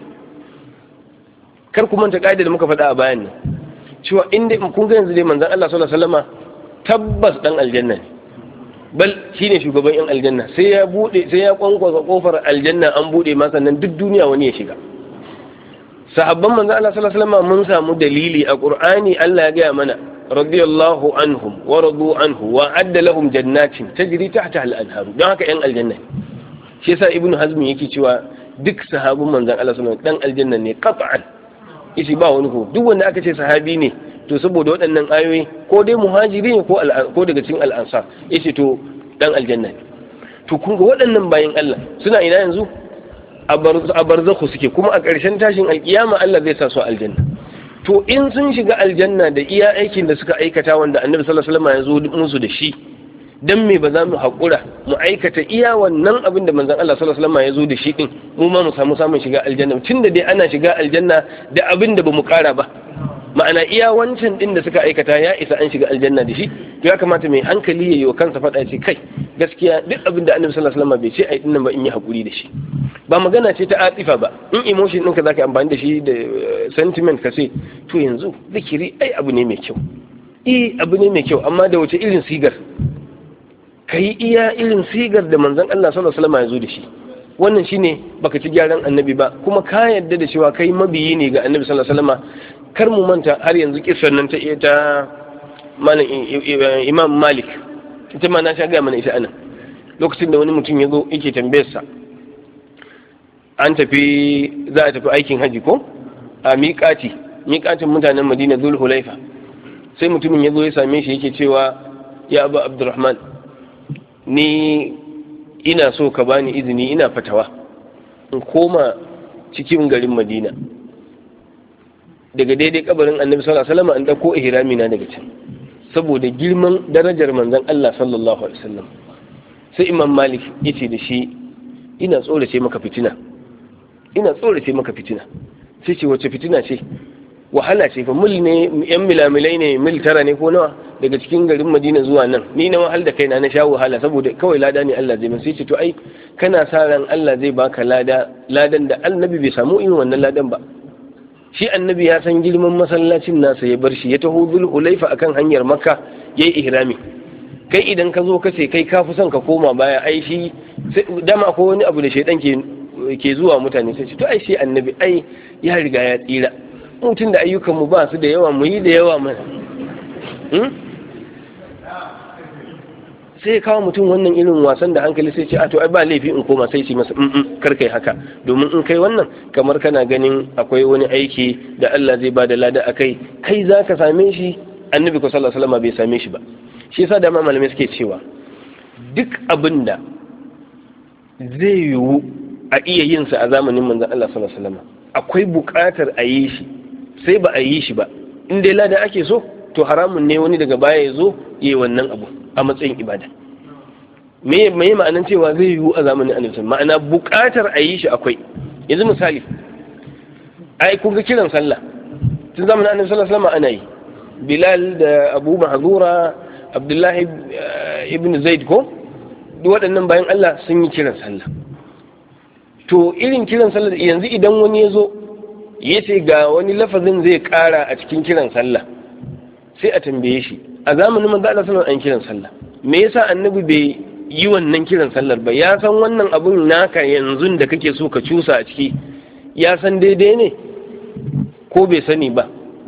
Kar ku manta kaida da muka faɗa a bayan nan cewa inda kun ga yanzu dai manzon Allah sallallahu alaihi wasallam tabbas dan aljanna ne, bal shine shugaban yan aljanna, sai ya bude, sai ya kwankwasa kofar aljanna an bude ma sannan duk duniya wani ya shiga. sahabban manzon Allah sallallahu alaihi wasallam mun samu dalili a Qur'ani Allah ya gaya mana radiyallahu anhum wa radu anhu wa adda lahum jannatin tajri tahtaha al-anhar don haka yan aljanna shi yasa ibnu hazm yake cewa duk sahabban manzon Allah sallallahu alaihi wasallam dan aljanna ne qat'an ishi ba wani ko duk wanda aka ce sahabi ne to saboda waɗannan ayoyi ko dai muhajiri ne ko daga cikin al-ansar yace to dan aljanna ne to kun ga waɗannan bayin Allah suna ina yanzu a barzakhu suke kuma a ƙarshen tashin alkiyama Allah zai sa su aljanna to in sun shiga aljanna da iya aikin da suka aikata wanda annabi sallallahu alaihi wasallam ya zo musu da shi dan me ba za mu haƙura mu aikata iya wannan abin da manzon Allah sallallahu alaihi wasallam ya zo da shi din mu ma mu samun shiga aljanna tunda dai ana shiga aljanna da abin da bamu ƙara ba ma'ana iya wancan din da suka aikata ya isa an shiga aljanna da shi to ya kamata mai hankali yayi wa kansa fada ce kai gaskiya duk abin da annabi sallallahu alaihi wasallam bai ce ai dinnan ba in yi haƙuri da shi ba magana ce ta atifa ba in emotion ɗinka zaka amfani da shi da sentiment ka ce to yanzu zikiri ai abu ne mai kyau abu ne mai kyau amma da wace irin sigar kai iya irin sigar da manzon Allah sallallahu alaihi wasallam ya zo da shi wannan shine baka ci gyaran annabi ba kuma ka yadda da cewa kai mabiyi ne ga annabi sallallahu alaihi wasallam kar mu manta har yanzu kissar nan ta malam Imam Malik ita ma na sha ga mana ita anan lokacin da wani mutum ya zo yake tambayar sa an tafi za a tafi aikin haji ko a miƙatin mutanen Madina Dhul Hulaifa sai mutumin ya zo ya same shi yake cewa ya Abu Abdurrahman ni ina so ka bani izini ina fatawa in koma cikin garin Madina daga daidai kabarin Annabi sallallahu alaihi wasallam an dauko ihrami na daga can saboda girman darajar manzon Allah sallallahu alaihi wasallam sai Imam Malik yace da shi ina tsorace maka fitina sai ce wace fitina ce wahala ce fa mil ne yan milamilai ne mil 9 ne ko nawa daga cikin garin Madina zuwa nan ni na wahal da kaina na sha wahala saboda kawai lada ne Allah zai min sai ce to ai kana sa ran Allah zai baka ladan da annabi bai samu irin wannan ladan ba shi annabi ya san girman masallacin nasa ya bar shi ya taho Dhul Hulaifa akan hanyar Makka yayi ihrami kai idan ka zo ka ce kai ka fi son ka koma baya ai shi dama ko wani abu da shaydan ke zuwa mutane sai ce to ai shi annabi ai ya riga ya tsira mutum da ayyukan mu ba su da yawa mu yi da yawa mana sai kawo mutum wannan irin wasan da hankali sai ce a to ai ba laifi in koma sai ce masa kar kai haka domin in kai wannan kamar kana ganin akwai wani aiki da Allah zai bada lada akai kai zaka same shi annabi ko sallallahu alaihi wasallam bai same shi ba shi yasa da malamai suke cewa duk abinda zai yiwu a iya yin sa a zamanin manzon Allah sallallahu alaihi wasallam akwai buƙatar a yi shi sai ba a yi shi ba in dai lada ake so to haramun ne wani daga baya ya zo yi wannan abu a matsayin ibada me ma'anan cewa zai yiwu a zamanin annabi ma'ana buƙatar a yi shi akwai yanzu misali ai kun ga kiran sallah tun zamanin annabi sallallahu alaihi wasallam ana yi Bilal da Abu Mahzura Abdullahi ibn Zaid ko duk waɗannan bayan Allah sun yi kiran sallah to irin kiran sallah yanzu idan wani ya zo ya ce ga wani lafazin zai ƙara a cikin kiran sallah sai a tambaye shi a zamanin manzo Allah sallallahu alaihi wasallam an kiran sallah me yasa annabi bai yi wannan kiran sallar ba ya san wannan abun naka yanzu da kake so ka cusa a ciki ya san daidai ne ko bai sani ba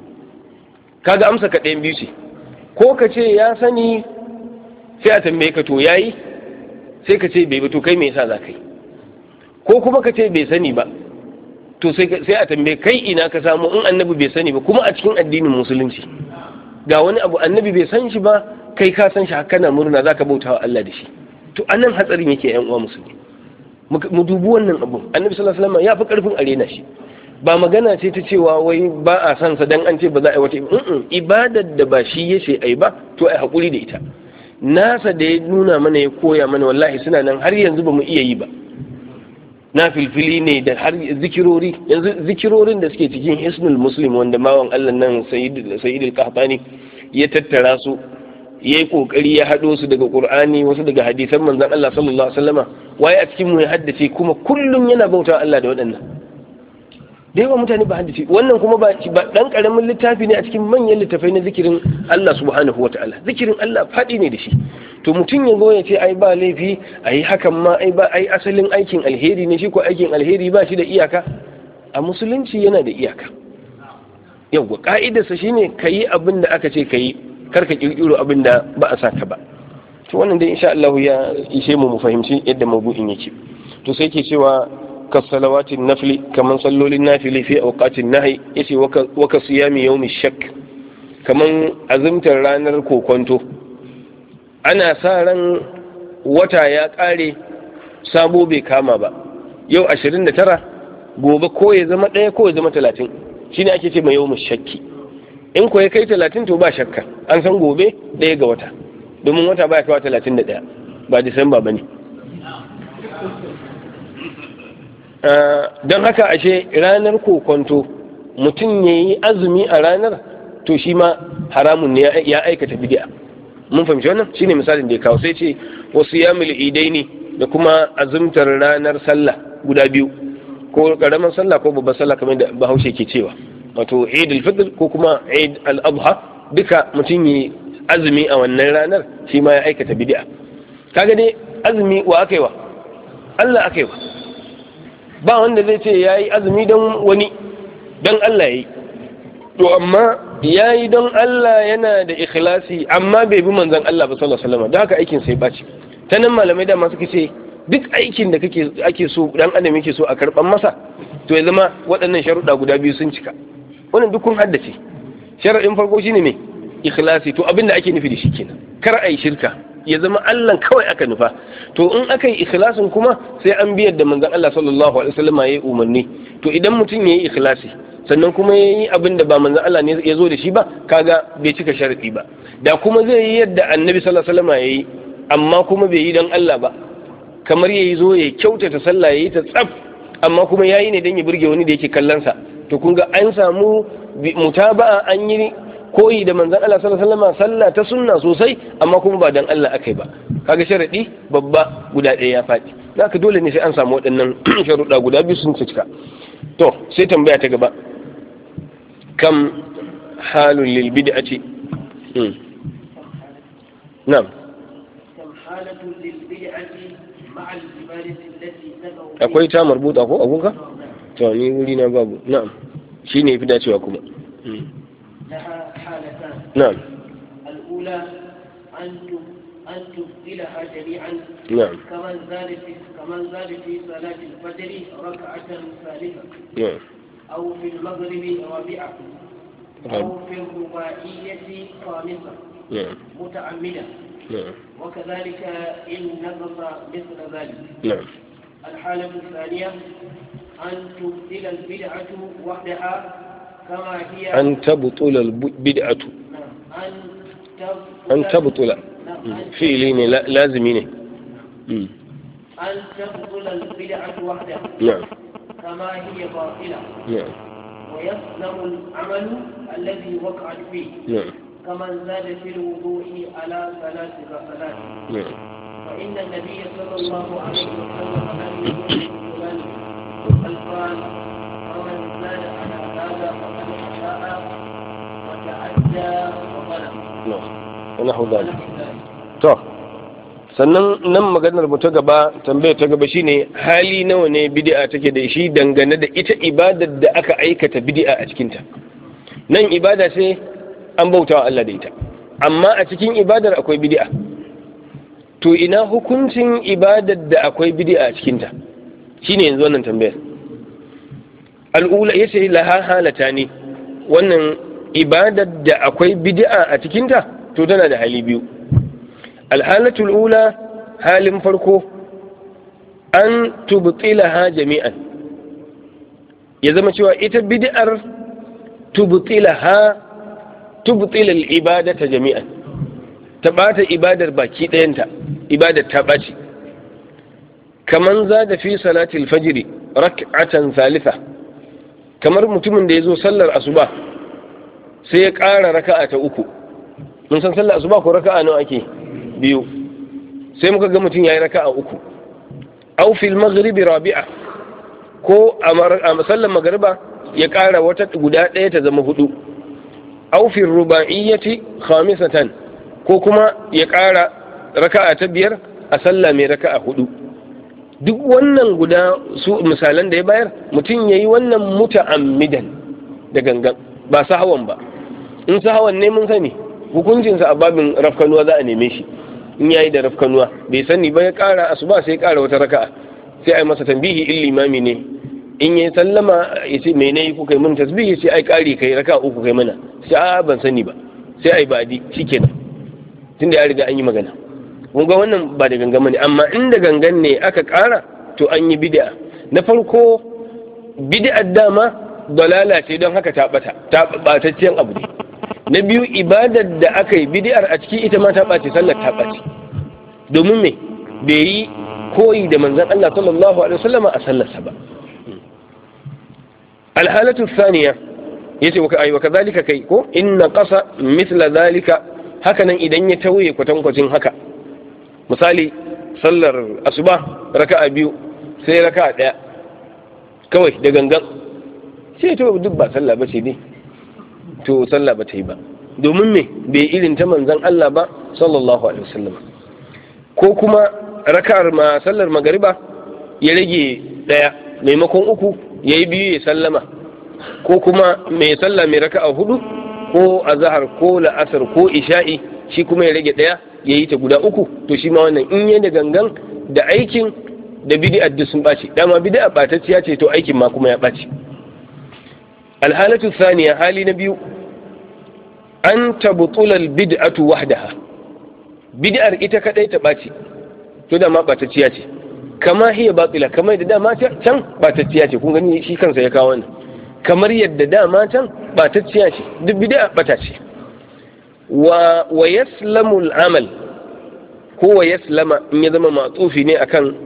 kaga amsa ka ɗayan biyu ce ko ka ce ya sani sai a tambaye ka to yayi sai ka ce bai ba to kai me yasa za ka yi ko kuma ka ce bai sani ba to sai a tambaye kai ina ka samu in annabi bai sani ba kuma a cikin addinin musulunci ga wani abu annabi bai san shi ba kai ka san shi haka na murna zaka bauta wa Allah da shi to anan hatsarin yake yan uwa musulmi mu dubi wannan abu annabi sallallahu alaihi wasallam ya fi karfin arena shi ba magana ce ta cewa wai ba a san sa dan an ce ba za a yi wata ibadar da ba shi yace ai ba to ai hakuri da ita nasa da ya nuna mana ya koya mana wallahi suna nan har yanzu ba mu iya yi ba na filfili ne da har zikirori yanzu zikirorin da suke cikin hisnul muslim wanda mawan Allah nan sayyid al-qahtani ya tattara su yayi kokari ya hado su daga qur'ani wasu daga hadisan manzon Allah sallallahu alaihi wasallama waye a cikin mu ya haddace kuma kullun yana bauta Allah da waɗannan da yawa mutane ba haddace wannan kuma ba dan karamin littafi ne a cikin manyan littafai na zikirin Allah subhanahu wataala zikirin Allah fadi ne da shi to mutum ya zo ya ce ai ba laifi ai hakan ma ai asalin aikin alheri ne shi ko aikin alheri ba shi da iyaka a musulunci yana da iyaka. Yawwa ka'idarsa shine kayi abin da aka ce kayi, kar ka kirkiro abin da ba a saka ba. To wannan dai insha Allah ya ishe mu fahimci yadda mabu'in yake. To sai ke cewa kasalawatin nafli, kaman sallolin nafili fi awqatin nahi, yace wa ka siyami yawmi shak, kaman azumtar ranar kokonto. Ana sa ran wata ya kare sabo bai kama ba, yau 29, gobe ko ya zama 1 ko ya zama 30, shine ake ce mai yawmu shakki. In ko ya kai 30 to ba shakka, an san gobe 1 ga wata, domin wata baya kawo 31, ba Disamba bane. Don haka ashe ranar kokonto mutum ya yi azumi a ranar, to shi ma haramun ne, ya aikata bid'a. Mun fahimci wannan shine misalin da ya kawo. Sai ce wasu yamil idaini, da kuma azumtar ranar sallah guda biyu, ko karamar sallah ko babbar sallah kamar da Bahaushe ke cewa, wato Eid al-Fitr ko kuma Eid al-Adha, duka mutum yi azumi a wannan ranar, shi ma ya aikata bid'a. Kaga dai azumi wa aka yi wa? Allah aka yi wa. Ba wanda zai ce yayi azumi don wani, don Allah yayi. To amma yayi don Allah yana da ikhlasi, amma bai bi manzon Allah ba sallallahu alaihi wasallam, da haka aikin sai baci. Ta nan malamai da masu kace duk aikin da ake so dan adam yake so a karban masa, to ya zama waɗannan sharuɗa guda biyu sun cika. Wannan duk kun haddace. Sharadin farko shine me? Ikhlasi. To abinda ake nufi da shi kenan, kar ai shirka, ya zama Allah kawai aka nufa. To in aka yi ikhlasin kuma sai an biyar da manzon Allah sallallahu alaihi wasallam yayi umarni. To idan mutum yayi ikhlasi sannan kuma yayi abin da ba manzon Allah ne ya zo da shi ba, kaga bai cika sharadi ba. Da kuma zai yi yadda Annabi sallallahu alaihi wasallam yayi, amma kuma bai yi dan Allah ba, kamar yayi zo ya kyautata sallah yayi ta tsaf, amma kuma yayi ne dan ya burge wani da yake kallon sa. To kun ga an samu mutaba'a, an yi koyi da manzon Allah sallallahu alaihi wasallam, sallah ta sunna sosai, amma kuma ba dan Allah akai ba. Kaga sharadi babba guda ɗaya ya faɗi. Haka dole ne sai an samu waɗannan sharuɗa guda biyu sun cika. To sai tambaya ta gaba, kam halul lil bid'ati. Na'am. kam halatu lil bid'ati ma'a al ibadati allati tad'u. Akwai ta marbuta ko abunka? To ni wuri na babu. Na'am. Shine yafi dacewa kuma. لها حالتان. نعم. الأولى أن تبطلها جميعا. نعم. كمن زاد في صلاة الفجر ركعة ثالثة. نعم. أو في المغرب رابعة. أو في الرباعية خامسة. نعم. متعمدة. نعم. وكذلك إن نقص مثل ذلك. نعم. الحالة الثانية أن تبطل البدعة وحدها كما هي. أن تبطل البدعة. أن تبطل فعلين لازمين. أن تبطل البدعة وحدها. نعم. كما هي باطلة. نعم. ويسلم العمل الذي وقعت فيه. نعم. كمن زاد في الوضوء على 3 غسلات. نعم. فإن النبي صلى الله عليه وسلم لم يقل القرآن ومن زاد على هذا فقد أساء وتعدى وظلم. نعم. ونحو ذلك. to sannan nan maganar mu ta gaba, tambayar ta gaba shine hali nawa ne bid'a take da shi dangane da ita ibadar da aka aikata bid'a a cikin ta. Nan ibada sai an bautawa Allah da ita, amma a cikin ibadar akwai bid'a. To ina hukuncin ibadar da akwai bid'a a cikin ta? Shine yanzu wannan tambayar. Al'ula yace laha halatani, wannan ibadar da akwai bid'a a cikin ta to tana da hali biyu. Alhalatul ula, halin farko, an tubtilaha jami'an, ya zama cewa ita bid'ar tubtila al-ibadata jami'an, ta bata ibadar baki ɗayanta, ibadar ta ɓaci. Kaman za da fi salatil fajiri rak'atan thalitha, kamar mutumin da ya zo sallar asuba sai ya ƙara raka'a ta uku. Mun san sallar asuba ko raka'a nawa ake? 2. Sai muka ga mutum yayi raka'a 3. Aw fil maghribi rabi'a, ko a sallar magriba ya ƙara wata guda ɗaya ta zama 4. Aw fil ruba'iyyati khamisatan, ko kuma ya ƙara raka'a ta 5 a sallah mai raka'a 4. duk wannan guda su misalan da ya bayar mutum yayi wannan muta'ammidan da gangan ba sahawan ba. In sahawan ne mun sani hukuncinsa a babin rafkanuwa za a neme shi. In yayi da rafkanuwa bai sani ba ya kara asuba sai ya kara wata raka'a sai ai masa tambihi in limami ne. In yayi sallama yace me ne kuka yi mun tasbihi yace ai kari kai raka'a uku kai mana sai a ban sani ba sai ai badi shikenan tunda ya riga an yi magana. Kun ga wannan ba da gangan ne, amma inda gangan ne aka kara to an yi bid'a. Na farko bid'ar dama dalala ce don haka ta bataccen abu ne. Na biyu ibadar da aka yi bid'ar a ciki ita ma ta ɓace, sallar ta ɓace. Domin me bai yi koyi da manzon Allah sallallahu alaihi wasallam a sallarsa ba. Alhalatu thaniya yace wa kadhalika kai ko inna qasa mithla zalika, hakanan idan ya tauye kwatankwacin haka. Misali sallar asuba raka'a biyu sai raka'a daya kawai da gangan sai to duk ba sallah bace ne, to sallah ba ta yi ba. Domin me bai irin ta manzon Allah ba sallallahu alaihi wasallam. Ko kuma raka'ar ma sallar magariba ya rage daya maimakon uku yayi biyu ya sallama, ko kuma mai sallah mai raka'a hudu ko azhar ko la'asar ko isha'i shi kuma ya rage daya yayi ta guda uku, to shi ma wannan in yayi da gangan da aikin da bid'a duk sun bace. Dama bid'a batacciya ce to aikin ma kuma ya bace. Alhalatu thaniya, hali na biyu, an tabtula albid'atu wahdaha, bid'ar ita kadai ta bace to dama batacciya ce, kama hiya batila, kamar da dama can batacciya ce. Kun gani shi kansa ya kawo wannan, kamar yadda dama can batacciya ce, duk bid'a bata ce. wa yaslamu al'amal ko wa yaslama in ya zama matsufi ne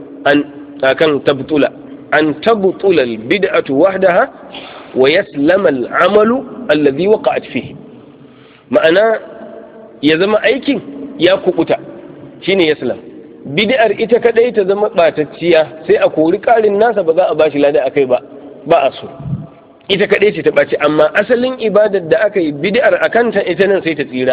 akan tabtula, an tabtula albid'atu wahdaha wa yaslama al'amalu alladhi waqa'at fihi, ma'ana ya zama aikin ya kubuta shine yaslam. Bid'ar ita kadai ta zama batacciya sai a kori karin nasa ba za a bashi lada akai ba a so, ita kadai ce ta bace. Amma asalin ibadar da aka yi bid'ar akanta ita nan sai ta tsira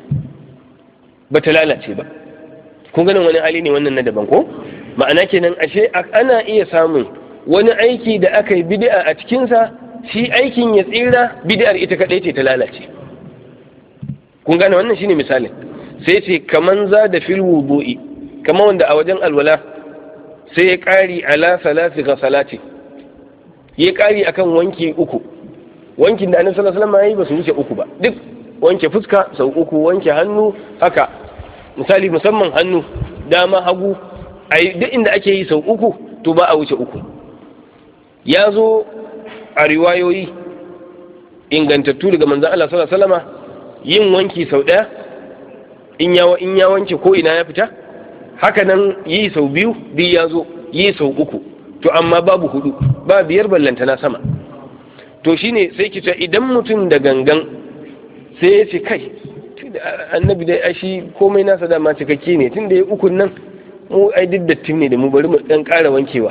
ba ta lalace ba. kun ganin wani hali ne wannan na daban ko? Ma'ana kenan ashe ana iya samun wani aiki da aka yi bid'a a cikinsa, shi aikin ya tsira, bid'ar ita kadai ce ta lalace. Kun gane wannan shine misalin. Sai ce kaman za da fil wudu'i, kaman wanda a wajen alwala sai ya kari ala salati ghasalati, ya kari akan wanki uku. Wankin da Annabi sallallahu alaihi wasallam yayi ba su wuce uku ba, duk wanke fuska sau uku, wanke hannu haka. Misali musamman hannu dama hagu, duk inda ake yi sau uku to ba a wuce uku. Ya zo a riwayoyi ingantattu daga manzon Allah sallallahu alaihi wasallam yin wanki sau daya in ya wanke ko ina ya fita, haka nan yi sau biyu duk ya zo, yi sau uku to amma babu hudu, ba biyar ballantana sama. To shine sai ki ce idan mutum da gangan sai ya ce kai annabi dai ashi komai nasa dama cikakke ne, tunda ya ukun nan mu ai diddattin ne da mu, bari mu dan ƙara wankewa.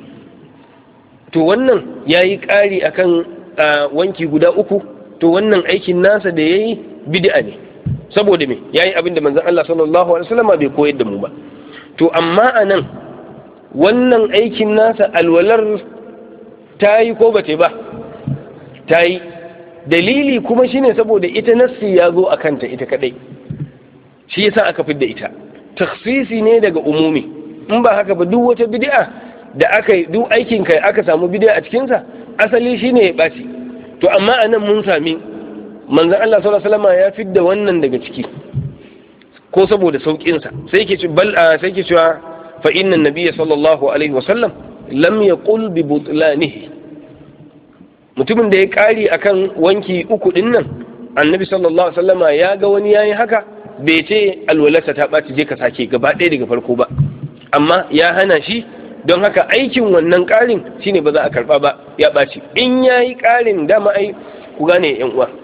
To wannan yayi ƙari akan wanki guda uku, to wannan aikin nasa da yayi bid'a ne. Saboda me? Yayi abin da manzon Allah sallallahu alaihi wasallam bai koyar da mu ba. To amma anan wannan aikin nasa alwalar tayi ko bata ba? Tayi. Dalili kuma shine saboda ita nassi ya zo akan ta ita kadai. Shi yasa aka fidda ita. Takhsisi ne daga umumi. In ba haka ba duk wata bid'a da aka yi, duk aikin kai aka samu bid'a a cikin sa, asali shine ya baci. To amma anan mun sami manzon Allah sallallahu alaihi wasallam ya fidda wannan daga ciki, ko saboda saukin sa sai yake cewa fa inna nabiyya sallallahu alaihi wasallam lam yaqul bi butlanihi. Mutumin da ya kari akan wanki uku din nan, annabi sallallahu alaihi wasallam ya ga wani yayi haka, bai ce alwalarsa ta ɓaci je ka sake gaba ɗaya daga farko ba, amma ya hana shi. Don haka aikin wannan ƙarin shine ba za a karɓa ba, ya ɓaci. In yayi ƙarin dama ai ku gane yan uwa,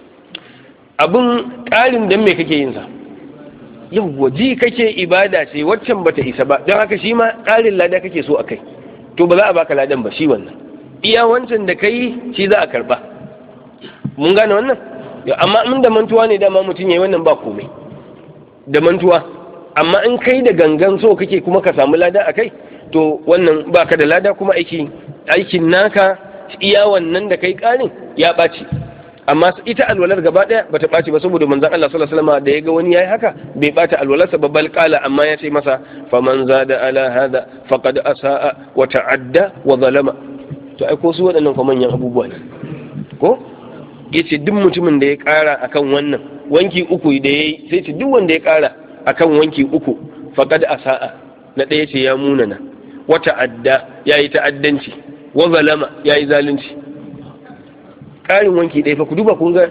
abin ƙarin dan me kake yin sa? Yawwa ji kake ibada ce waccan bata isa ba, don haka shi ma ƙarin lada kake so akai, to ba za a baka ladan ba shi wannan. Iya wancan da kai shi za a karɓa. Mun gane wannan? Amma in da mantuwa ne dama mutum yayi wannan ba komai, da mantuwa. Amma in kai da gangan so kake kuma ka samu lada akai, to wannan baka da lada kuma aikin naka iya wannan da kai ƙarin ya ɓaci. Amma ita alwalar gaba daya bata ɓaci ba, saboda manzon Allah sallallahu alaihi wasallam da yaga wani yayi haka bai ɓata alwalarsa ba, bal qala, amma ya ce masa faman zada ala hada faqad asaa wa ta'adda wa zalama. To ai ko su waɗannan fa manyan abubuwa ne ko, yace duk mutumin da ya ƙara akan wannan wanki uku da yayi, sai ce duk wanda ya ƙara akan wanki uku faqad asaa, na ɗaya ce ya munana, wa ta'adda yayi ta'addanci, wa zalama yayi zalunci. Ƙarin wanki ɗaya fa ku duba kun ga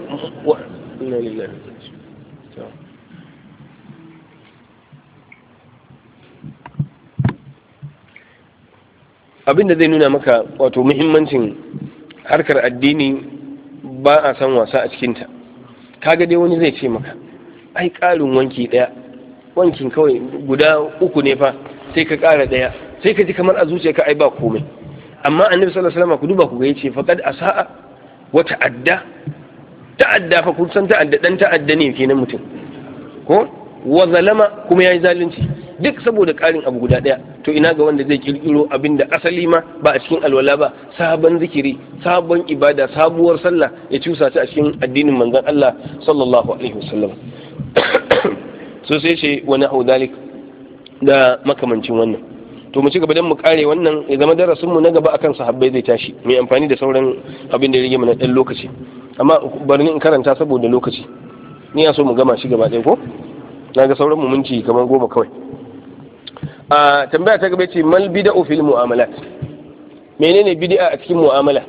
abinda zai nuna maka wato muhimmancin harkar addini, ba a san wasa a cikinta. Kaga dai wani zai ce maka ai ƙarin wanki ɗaya, wankin kawai guda uku ne fa, sai ka ƙara ɗaya, sai ka ji kamar a zuciyarka ai ba komai. Amma annabi sallallahu alaihi wasallam ku duba ku ga yace faqad asaa wa ta'adda fa kun san ta'adda, dan ta'adda ne kenan mutum ko, wa zalama kuma yayi zalunci, duk saboda ƙarin abu guda ɗaya. To ina ga wanda zai kirkiro abinda asali ma ba a cikin alwala ba, sabon zikiri, sabon ibada, sabuwar sallah ya cusa ta a cikin addinin manzon Allah sallallahu alaihi wasallam. So sai ce wani hau dalik da makamancin wannan. To mu ci gaba don mu kare wannan, ya zama darasin mu na gaba akan sahabbai zai tashi, mai amfani da sauran abin da ya rage mana dan lokaci, amma bari ni in karanta saboda lokaci, ni ya so mu gama shi gaba ɗaya ko na ga sauran mu minti kamar 10 kawai. A tambaya ta gaba ce mal bid'u fil mu'amalat, menene bid'a a cikin mu'amala?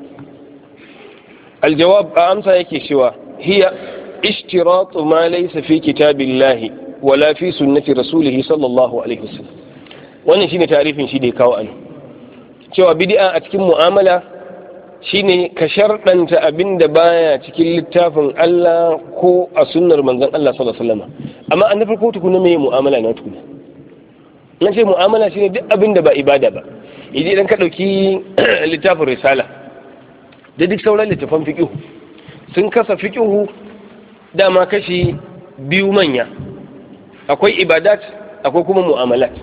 Aljawab, a amsa yake cewa hiya ishtiratu ma laysa fi kitabillahi wala fi sunnati rasulihi sallallahu alaihi wasallam. Wannan shine tarifin shi da ya kawo an cewa bid'a a cikin mu'amala shine ka sharɗanta abinda baya cikin littafin Allah ko a sunnar manzon Allah sallallahu alaihi wasallam. Amma an farko tukuna me mu'amala na tukuna, nan ce mu'amala shine duk abinda ba ibada ba. Idan ka dauki littafin risala da duk sauran littafan fiqh sun kasa fiqh dama kashi biyu manya, akwai ibadat akwai kuma mu'amalat.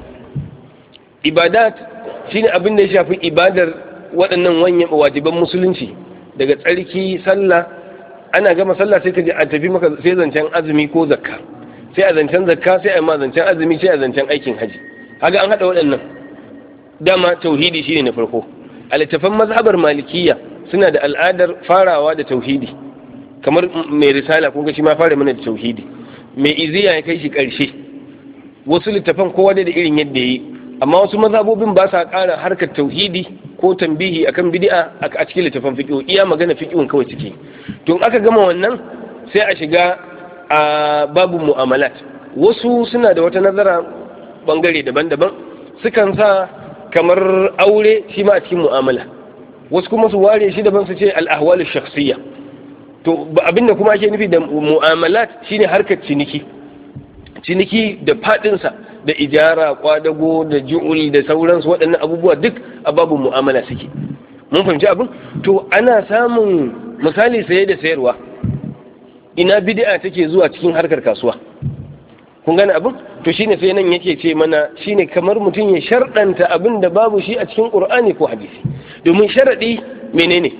Ibadat shine abin da ya shafi ibadar waɗannan wanyan wajiban musulunci, daga tsarki, sallah. Ana gama sallah sai ka ji a tafi maka sai zancen azumi ko zakka, sai a zancen zakka, sai a ma zancen azumi, sai a zancen aikin haji. Haka an haɗa waɗannan. Dama tauhidi shine na farko. A littafan mazhabar malikiyya suna da al'adar farawa da tauhidi, kamar mai risala kun ga shi ma fara mana da tauhidi, mai iziya ya kai shi ƙarshe. Wasu littafan kowa da irin yadda yi, amma wasu mazhabobin ba sa ƙara harkar tauhidi ko tambihi akan bid'a a cikin littafin fiqh, iya magana fiqhun kawai ciki. To in aka gama wannan sai a shiga a babu mu'amalat. Wasu suna da wata nazara bangare daban-daban, sukan sa kamar aure shi ma a cikin mu'amala. Wasu kuma su ware shi daban su ce al-ahwal ash-shakhsiyya. To abinda kuma ake nufi da mu'amalat shine harkar ciniki da fadinsa, da ijara, kwadago, da ju'ul da sauransu. Waɗannan abubuwa duk a babu mu'amala suke. Mun fahimci abin? To ana samun misali saye da sayarwa, ina bid'a take zuwa cikin harkar kasuwa. Kun gane abin? To shine sai nan yake ce mana shine kamar mutum ya sharɗanta abin da babu shi a cikin Qur'ani ko hadisi. Domin sharadi menene?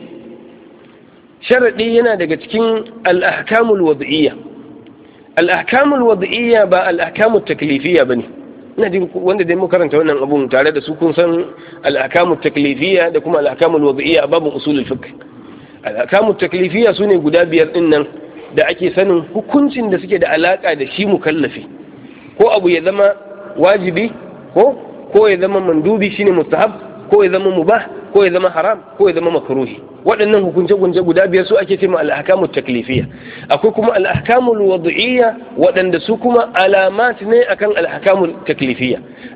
Sharadi yana daga cikin al-ahkamul wad'iyya. Al-ahkamul wad'iyya ba al-ahkamut taklifiyya bane. Ina jin wanda dai mu karanta wannan abun tare da su kun san al-ahkamut taklifiyya da kuma al-ahkamul wad'iyya a babun usulul fiqh. Al-ahkamut taklifiyya sune guda 5 din nan da ake sanin hukuncin da suke da alaka da shi mukallafi, ko abu ya zama wajibi ko ya zama mandubi shine mustahab, ko ya zama mubah, ko ya zama haram, ko ya zama makruhi. Waɗannan hukunce-hukunce guda 5 su ake cewa al-ahkamut taklifiyya. Akwai kuma al-ahkamul wad'iyya waɗanda su kuma alamat ne akan al-ahkamul taklifiyya.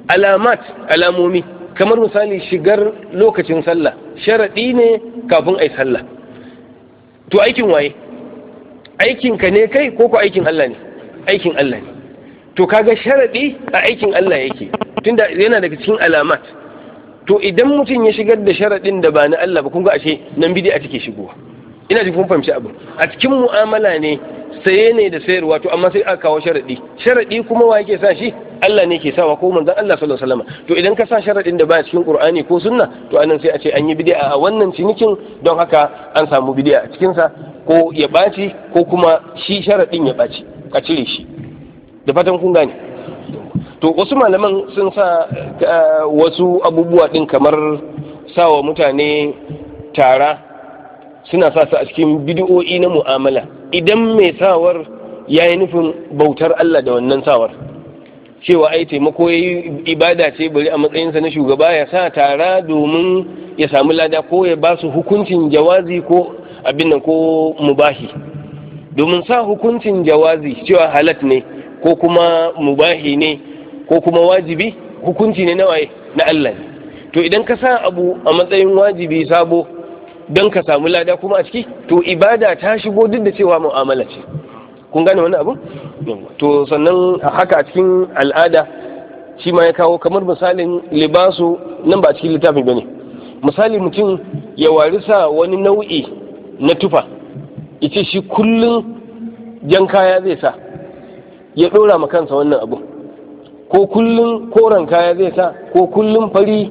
Alamomi kamar misali shigar lokacin sallah sharadi ne kafin ai sallah. To aikin waye? Aikin ka ne kai ko aikin Allah ne? Aikin Allah ne. To kaga sharadi a aikin Allah yake, tunda yana daga cikin alamat. To idan mutum ya shigar da sharadin da ba na Allah ba, kun ga ashe nan bid'a take shigowa. Ina ji kun fahimci abu. A cikin mu'amala ne saye ne da sayarwa to amma sai aka kawo sharadi kuma wa yake sa shi Allah ne ke sawa ko manzon Allah sallallahu alaihi wasallam to idan ka sa sharadin da baya cikin Qur'ani ko sunna to anan sai a ce an yi bid'a a wannan cinikin don haka an samu bid'a a cikin sa ko ya baci ko kuma shi sharadin ya baci ka cire shi da fatan kun gane. To wasu malaman sun sa wasu abubuwa din kamar sawa mutane tara suna sa su a cikin bid'o'i na mu'amala idan mai sawar ya yi nufin bautar Allah da wannan sawar cewa ai taimako ya yi ibada ce bari a matsayinsa na shugaba ya sa tara domin ya samu lada ko ya ba su hukuncin jawazi ko abin nan ko mubahi. Domin sa hukuncin jawazi cewa halat ne ko kuma mubahi ne ko kuma wajibi hukunci ne na waye na Allah ne. To idan ka sa abu a matsayin wajibi sabo don ka samu lada kuma a ciki to ibada ta shigo duk da cewa mu'amala ce. Kun gane wani abu? To sannan haka a cikin al'ada shi ma ya kawo kamar misalin libasu nan ba a cikin littafin bane. Misali mutum ya warisa wani nau'i na tufa yace shi kullun jan kaya zai sa ya dora ma kansa wannan abu ko kullun koren kaya zai sa ko kullun fari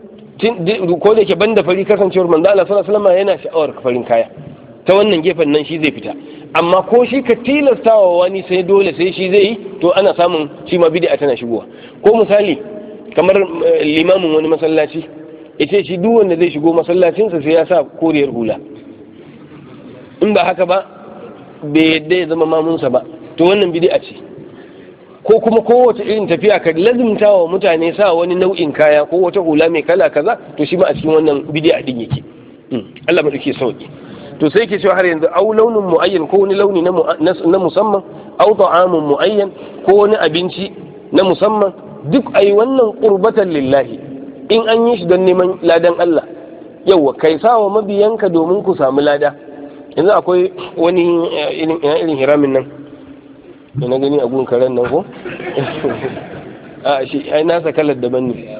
ko da yake banda fari kasancewar manzo Allah sallallahu alaihi wasallam yana sha'awar farin kaya ta wannan gefen nan shi zai fita amma ko shi ka tilastawa wani sai dole sai shi zai yi to ana samun shi ma bid'a tana shigowa. Ko misali kamar limamin wani masallaci yace shi duk wanda zai shigo masallacinsa sai ya sa koriyar hula in ba haka ba bai yadda ya zama mamunsa ba to wannan bid'a ce. Ko kuma kowace irin tafiya ka lazimta wa mutane sa wani nau'in kaya ko wata hula mai kala kaza to shi ma a cikin wannan bid'a din yake. Allah ba dake sauki. To sai yake cewa har yanzu au launin muayyan ko wani launi na musamman au ta'amun muayyan ko wani abinci na musamman duk ayi wannan qurbatan lillahi in an yi shi don neman ladan Allah. Yawwa kai sawa mabiyanka domin ku samu lada. Yanzu akwai wani irin hiramin nan da na gani a gun karen nan ko a shi ai nasa kalar daban ne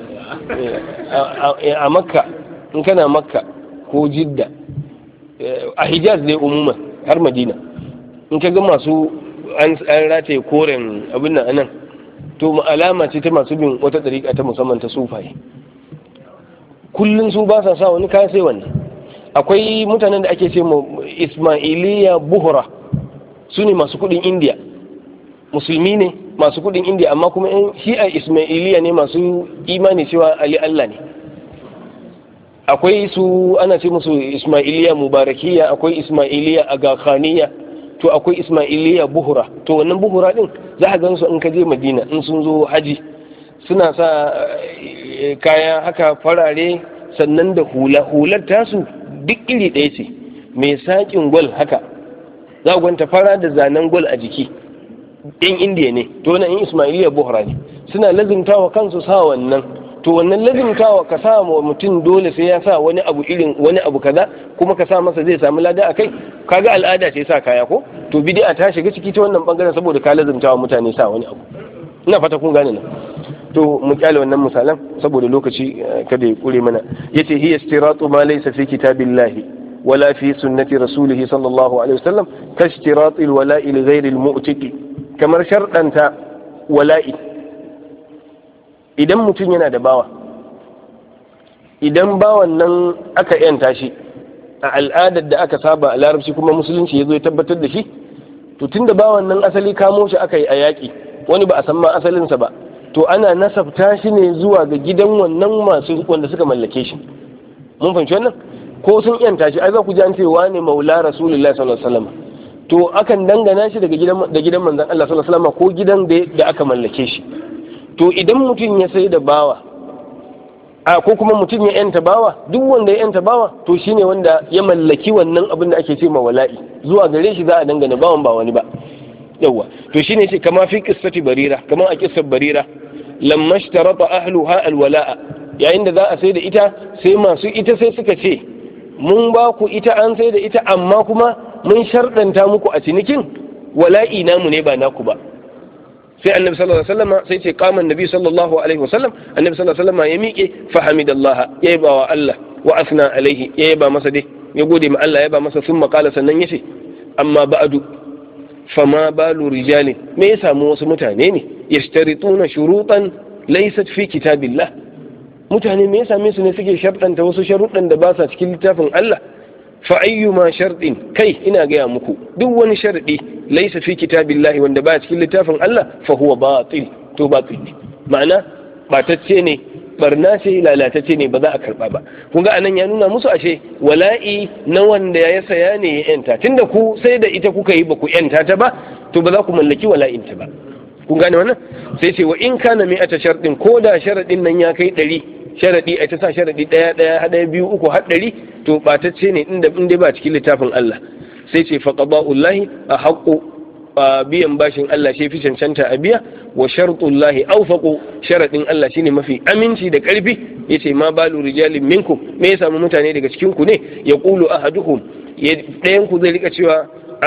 a Makka in kana Makka ko Jidda a Hijaz dai umuman har Madina in ka ga masu an rataye koren abin nan anan to alama ce ta masu bin wata dariƙa ta musamman ta sufaye kullun su ba sa wani kaya sai wannan. Akwai mutanen da ake ce Ismailiya Buhra su ne masu kudin Indiya musulmi ne masu kudin Indiya amma kuma yan shi'a Ismailiya ne masu imani cewa Ali Allah ne. Akwai su ana ce musu Ismailiya Mubarakiya akwai Ismailiya Agakhaniya to akwai Ismailiya Buhra to wannan Buhra din za ka gansu in ka je Madina in sun zo haji suna sa kaya haka farare sannan da hular tasu duk iri ɗaya ce mai saƙin gwal haka za ku gwanta fara da zanen gwal a jiki ɗin indiya ne to wannan in Ismailiya Buhra ne suna lazimtawa kansu sa wannan to wannan lazimtawa ka sa wa mutum dole sai ya sa wani abu irin wani abu kaza kuma ka sa masa zai samu lada a kai kaga al'ada ce sa kaya ko to bid'a ta shiga ciki ta wannan bangaren saboda ka lazimtawa mutane sa wani abu. Ina fata kun gane nan. To mu kyale wannan misalan saboda lokaci kada ya kure mana. Yace hiya istiratu ma laysa fi kitabillahi wala fi sunnati rasulihi sallallahu alaihi wasallam ka istirati alwala'i li ghayri almu'tiqi kamar sharɗanta wala'i idan mutum yana da bawa idan bawan nan aka yanta shi a al'adar da aka saba a larabci kuma musulunci ya zo ya tabbatar da shi to tunda bawan nan asali kamo shi aka yi a yaƙi wani ba a san ma asalinsa ba to ana nasabta shi ne zuwa ga gidan wannan masu wanda suka mallake shi. Mun fahimci wannan ko sun yanta shi ai za ku ji an ce wani maula rasulullahi sallallahu alaihi wasallam to akan dangana shi daga gidan manzon Allah sallallahu alaihi wasallam ko gidan da aka mallake shi. To idan mutum ya sai da bawa ko kuma mutum ya yanta bawa duk wanda ya yanta bawa to shine wanda ya mallaki wannan abin da ake ce ma wala'i zuwa gare shi za a dangana bawan ba wani ba. yawa to shine ce kama fi qissati barira kama a qissar barira lamma ishtarata ahluha alwala'a yayin da za a sai da ita sai masu ita sai suka ce mun ba ku ita an sai da ita amma kuma mun shardanta muku a cinikin wala'i namu ne ba naku ba. sai annabi sallallahu alaihi wasallam sai ce qama annabi sallallahu alaihi wasallam annabi sallallahu alaihi wasallam ya miƙe fa hamidallaha ya yaba wa Allah wa asna alaihi ya yaba masa dai ya gode ma Allah ya yaba masa summa qala sannan yace amma ba'du fama balu rijali me ya samu wasu mutane ne yashtarituna shurutan laysat fi kitabillah, mutane me ya same su ne suke sharɗanta wasu sharuɗan da ba sa cikin littafin Allah. fa ayyuma sharɗin, kai ina gaya muku duk wani sharɗi laysa fi kitabillahi wanda ba cikin littafin Allah fa huwa batil, to batil ne, ma'ana batacce ne, barna ce, lalatacce ne, ba za a karba ba. kun ga anan ya nuna musu ashe wala'i na wanda ya saya ne ya yanta, tunda ku sai da ita kuka yi ba ku yanta ta ba, to ba za ku mallaki wala'in ta ba. kun gane wannan? sai ce wa in kana mi'ata sharɗin, ko da sharaɗin nan ya kai 100 sharaɗi a ta sa sharaɗi ɗaya biyu uku har 100, to ɓatacce ne inda ba cikin littafin Allah. sai ce fa qada'ullahi a haqqu, biyan bashin Allah shi fi cancanta a biya, wa shartullahi awfaqu, sharaɗin Allah shine mafi aminci da ƙarfi. yace ma balu rijalin minkum, me ya samu mutane daga cikin ku ne yaqulu ahaduhum, ɗayan ku zai rika cewa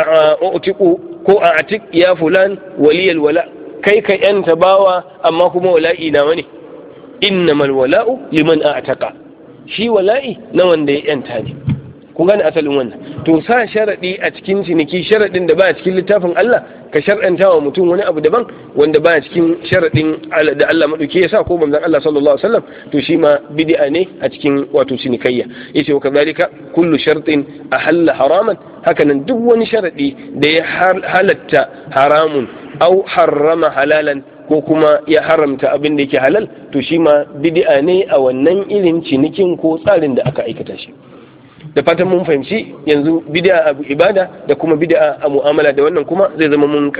a'tiqu ko a'tiq ya fulan waliyal wala, kai ka yanta bawa amma kuma wala'i nawa ne. innamal wala'u liman a'taqa, shi wala'i na wanda ya yanta ne. kun gane asalin wannan? to sa sharadi a cikin ciniki, sharadin da baya cikin littafin Allah, ka shar'anta wa mutum wani abu daban wanda baya cikin sharadin da Allah madauki ya sa ko manzon Allah sallallahu alaihi wasallam, to shi ma bid'a ne a cikin wato cinikayya. yace wa kadhalika kullu shartin ahalla haraman, hakanan duk wani sharadi da ya halatta haramun au harrama halalan, ko kuma ya haramta abin da yake halal, to shi ma bid'a ne a wannan irin cinikin ko tsarin da aka aikata shi. da fatan mun fahimci yanzu bid'a abu ibada da kuma bid'a a mu'amala, da wannan kuma zai zama mun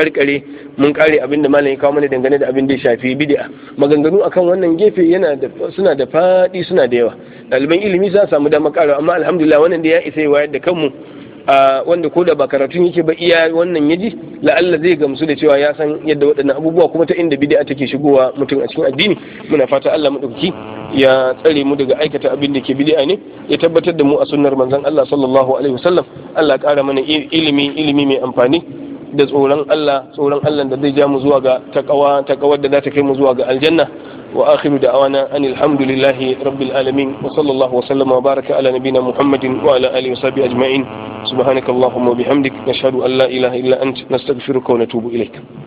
kare abin da malam ya kawo mana dangane da abin da ya shafi bid'a. maganganu akan wannan gefe suna da fadi, suna da yawa, ɗaliban ilimi za su samu damar ƙara, amma alhamdulillah wannan da ya isa ya wayar da kanmu, wanda ko da ba karatun yake ba iya wannan yaji la'alla zai gamsu da cewa ya san yadda waɗannan abubuwa kuma ta inda bid'a take shigowa mutum a cikin addini. muna fata Allah madauki ya tsare mu daga aikata abin da ke bid'a ne, ya tabbatar da mu a sunnar manzon Allah sallallahu alaihi wasallam. Allah ƙara mana ilimi mai amfani da tsoron Allah da zai ja mu zuwa ga taqwa da za ta kai mu zuwa ga aljanna. wa akhiru da'wana anil hamdulillahi rabbil alamin, wa sallallahu wa sallama wa baraka ala nabiyyina Muhammadin wa ala alihi wa sahbihi ajma'in. subhanakallahumma wa bihamdik, nashhadu an la ilaha illa ant, nastaghfiruka wa natubu ilaik.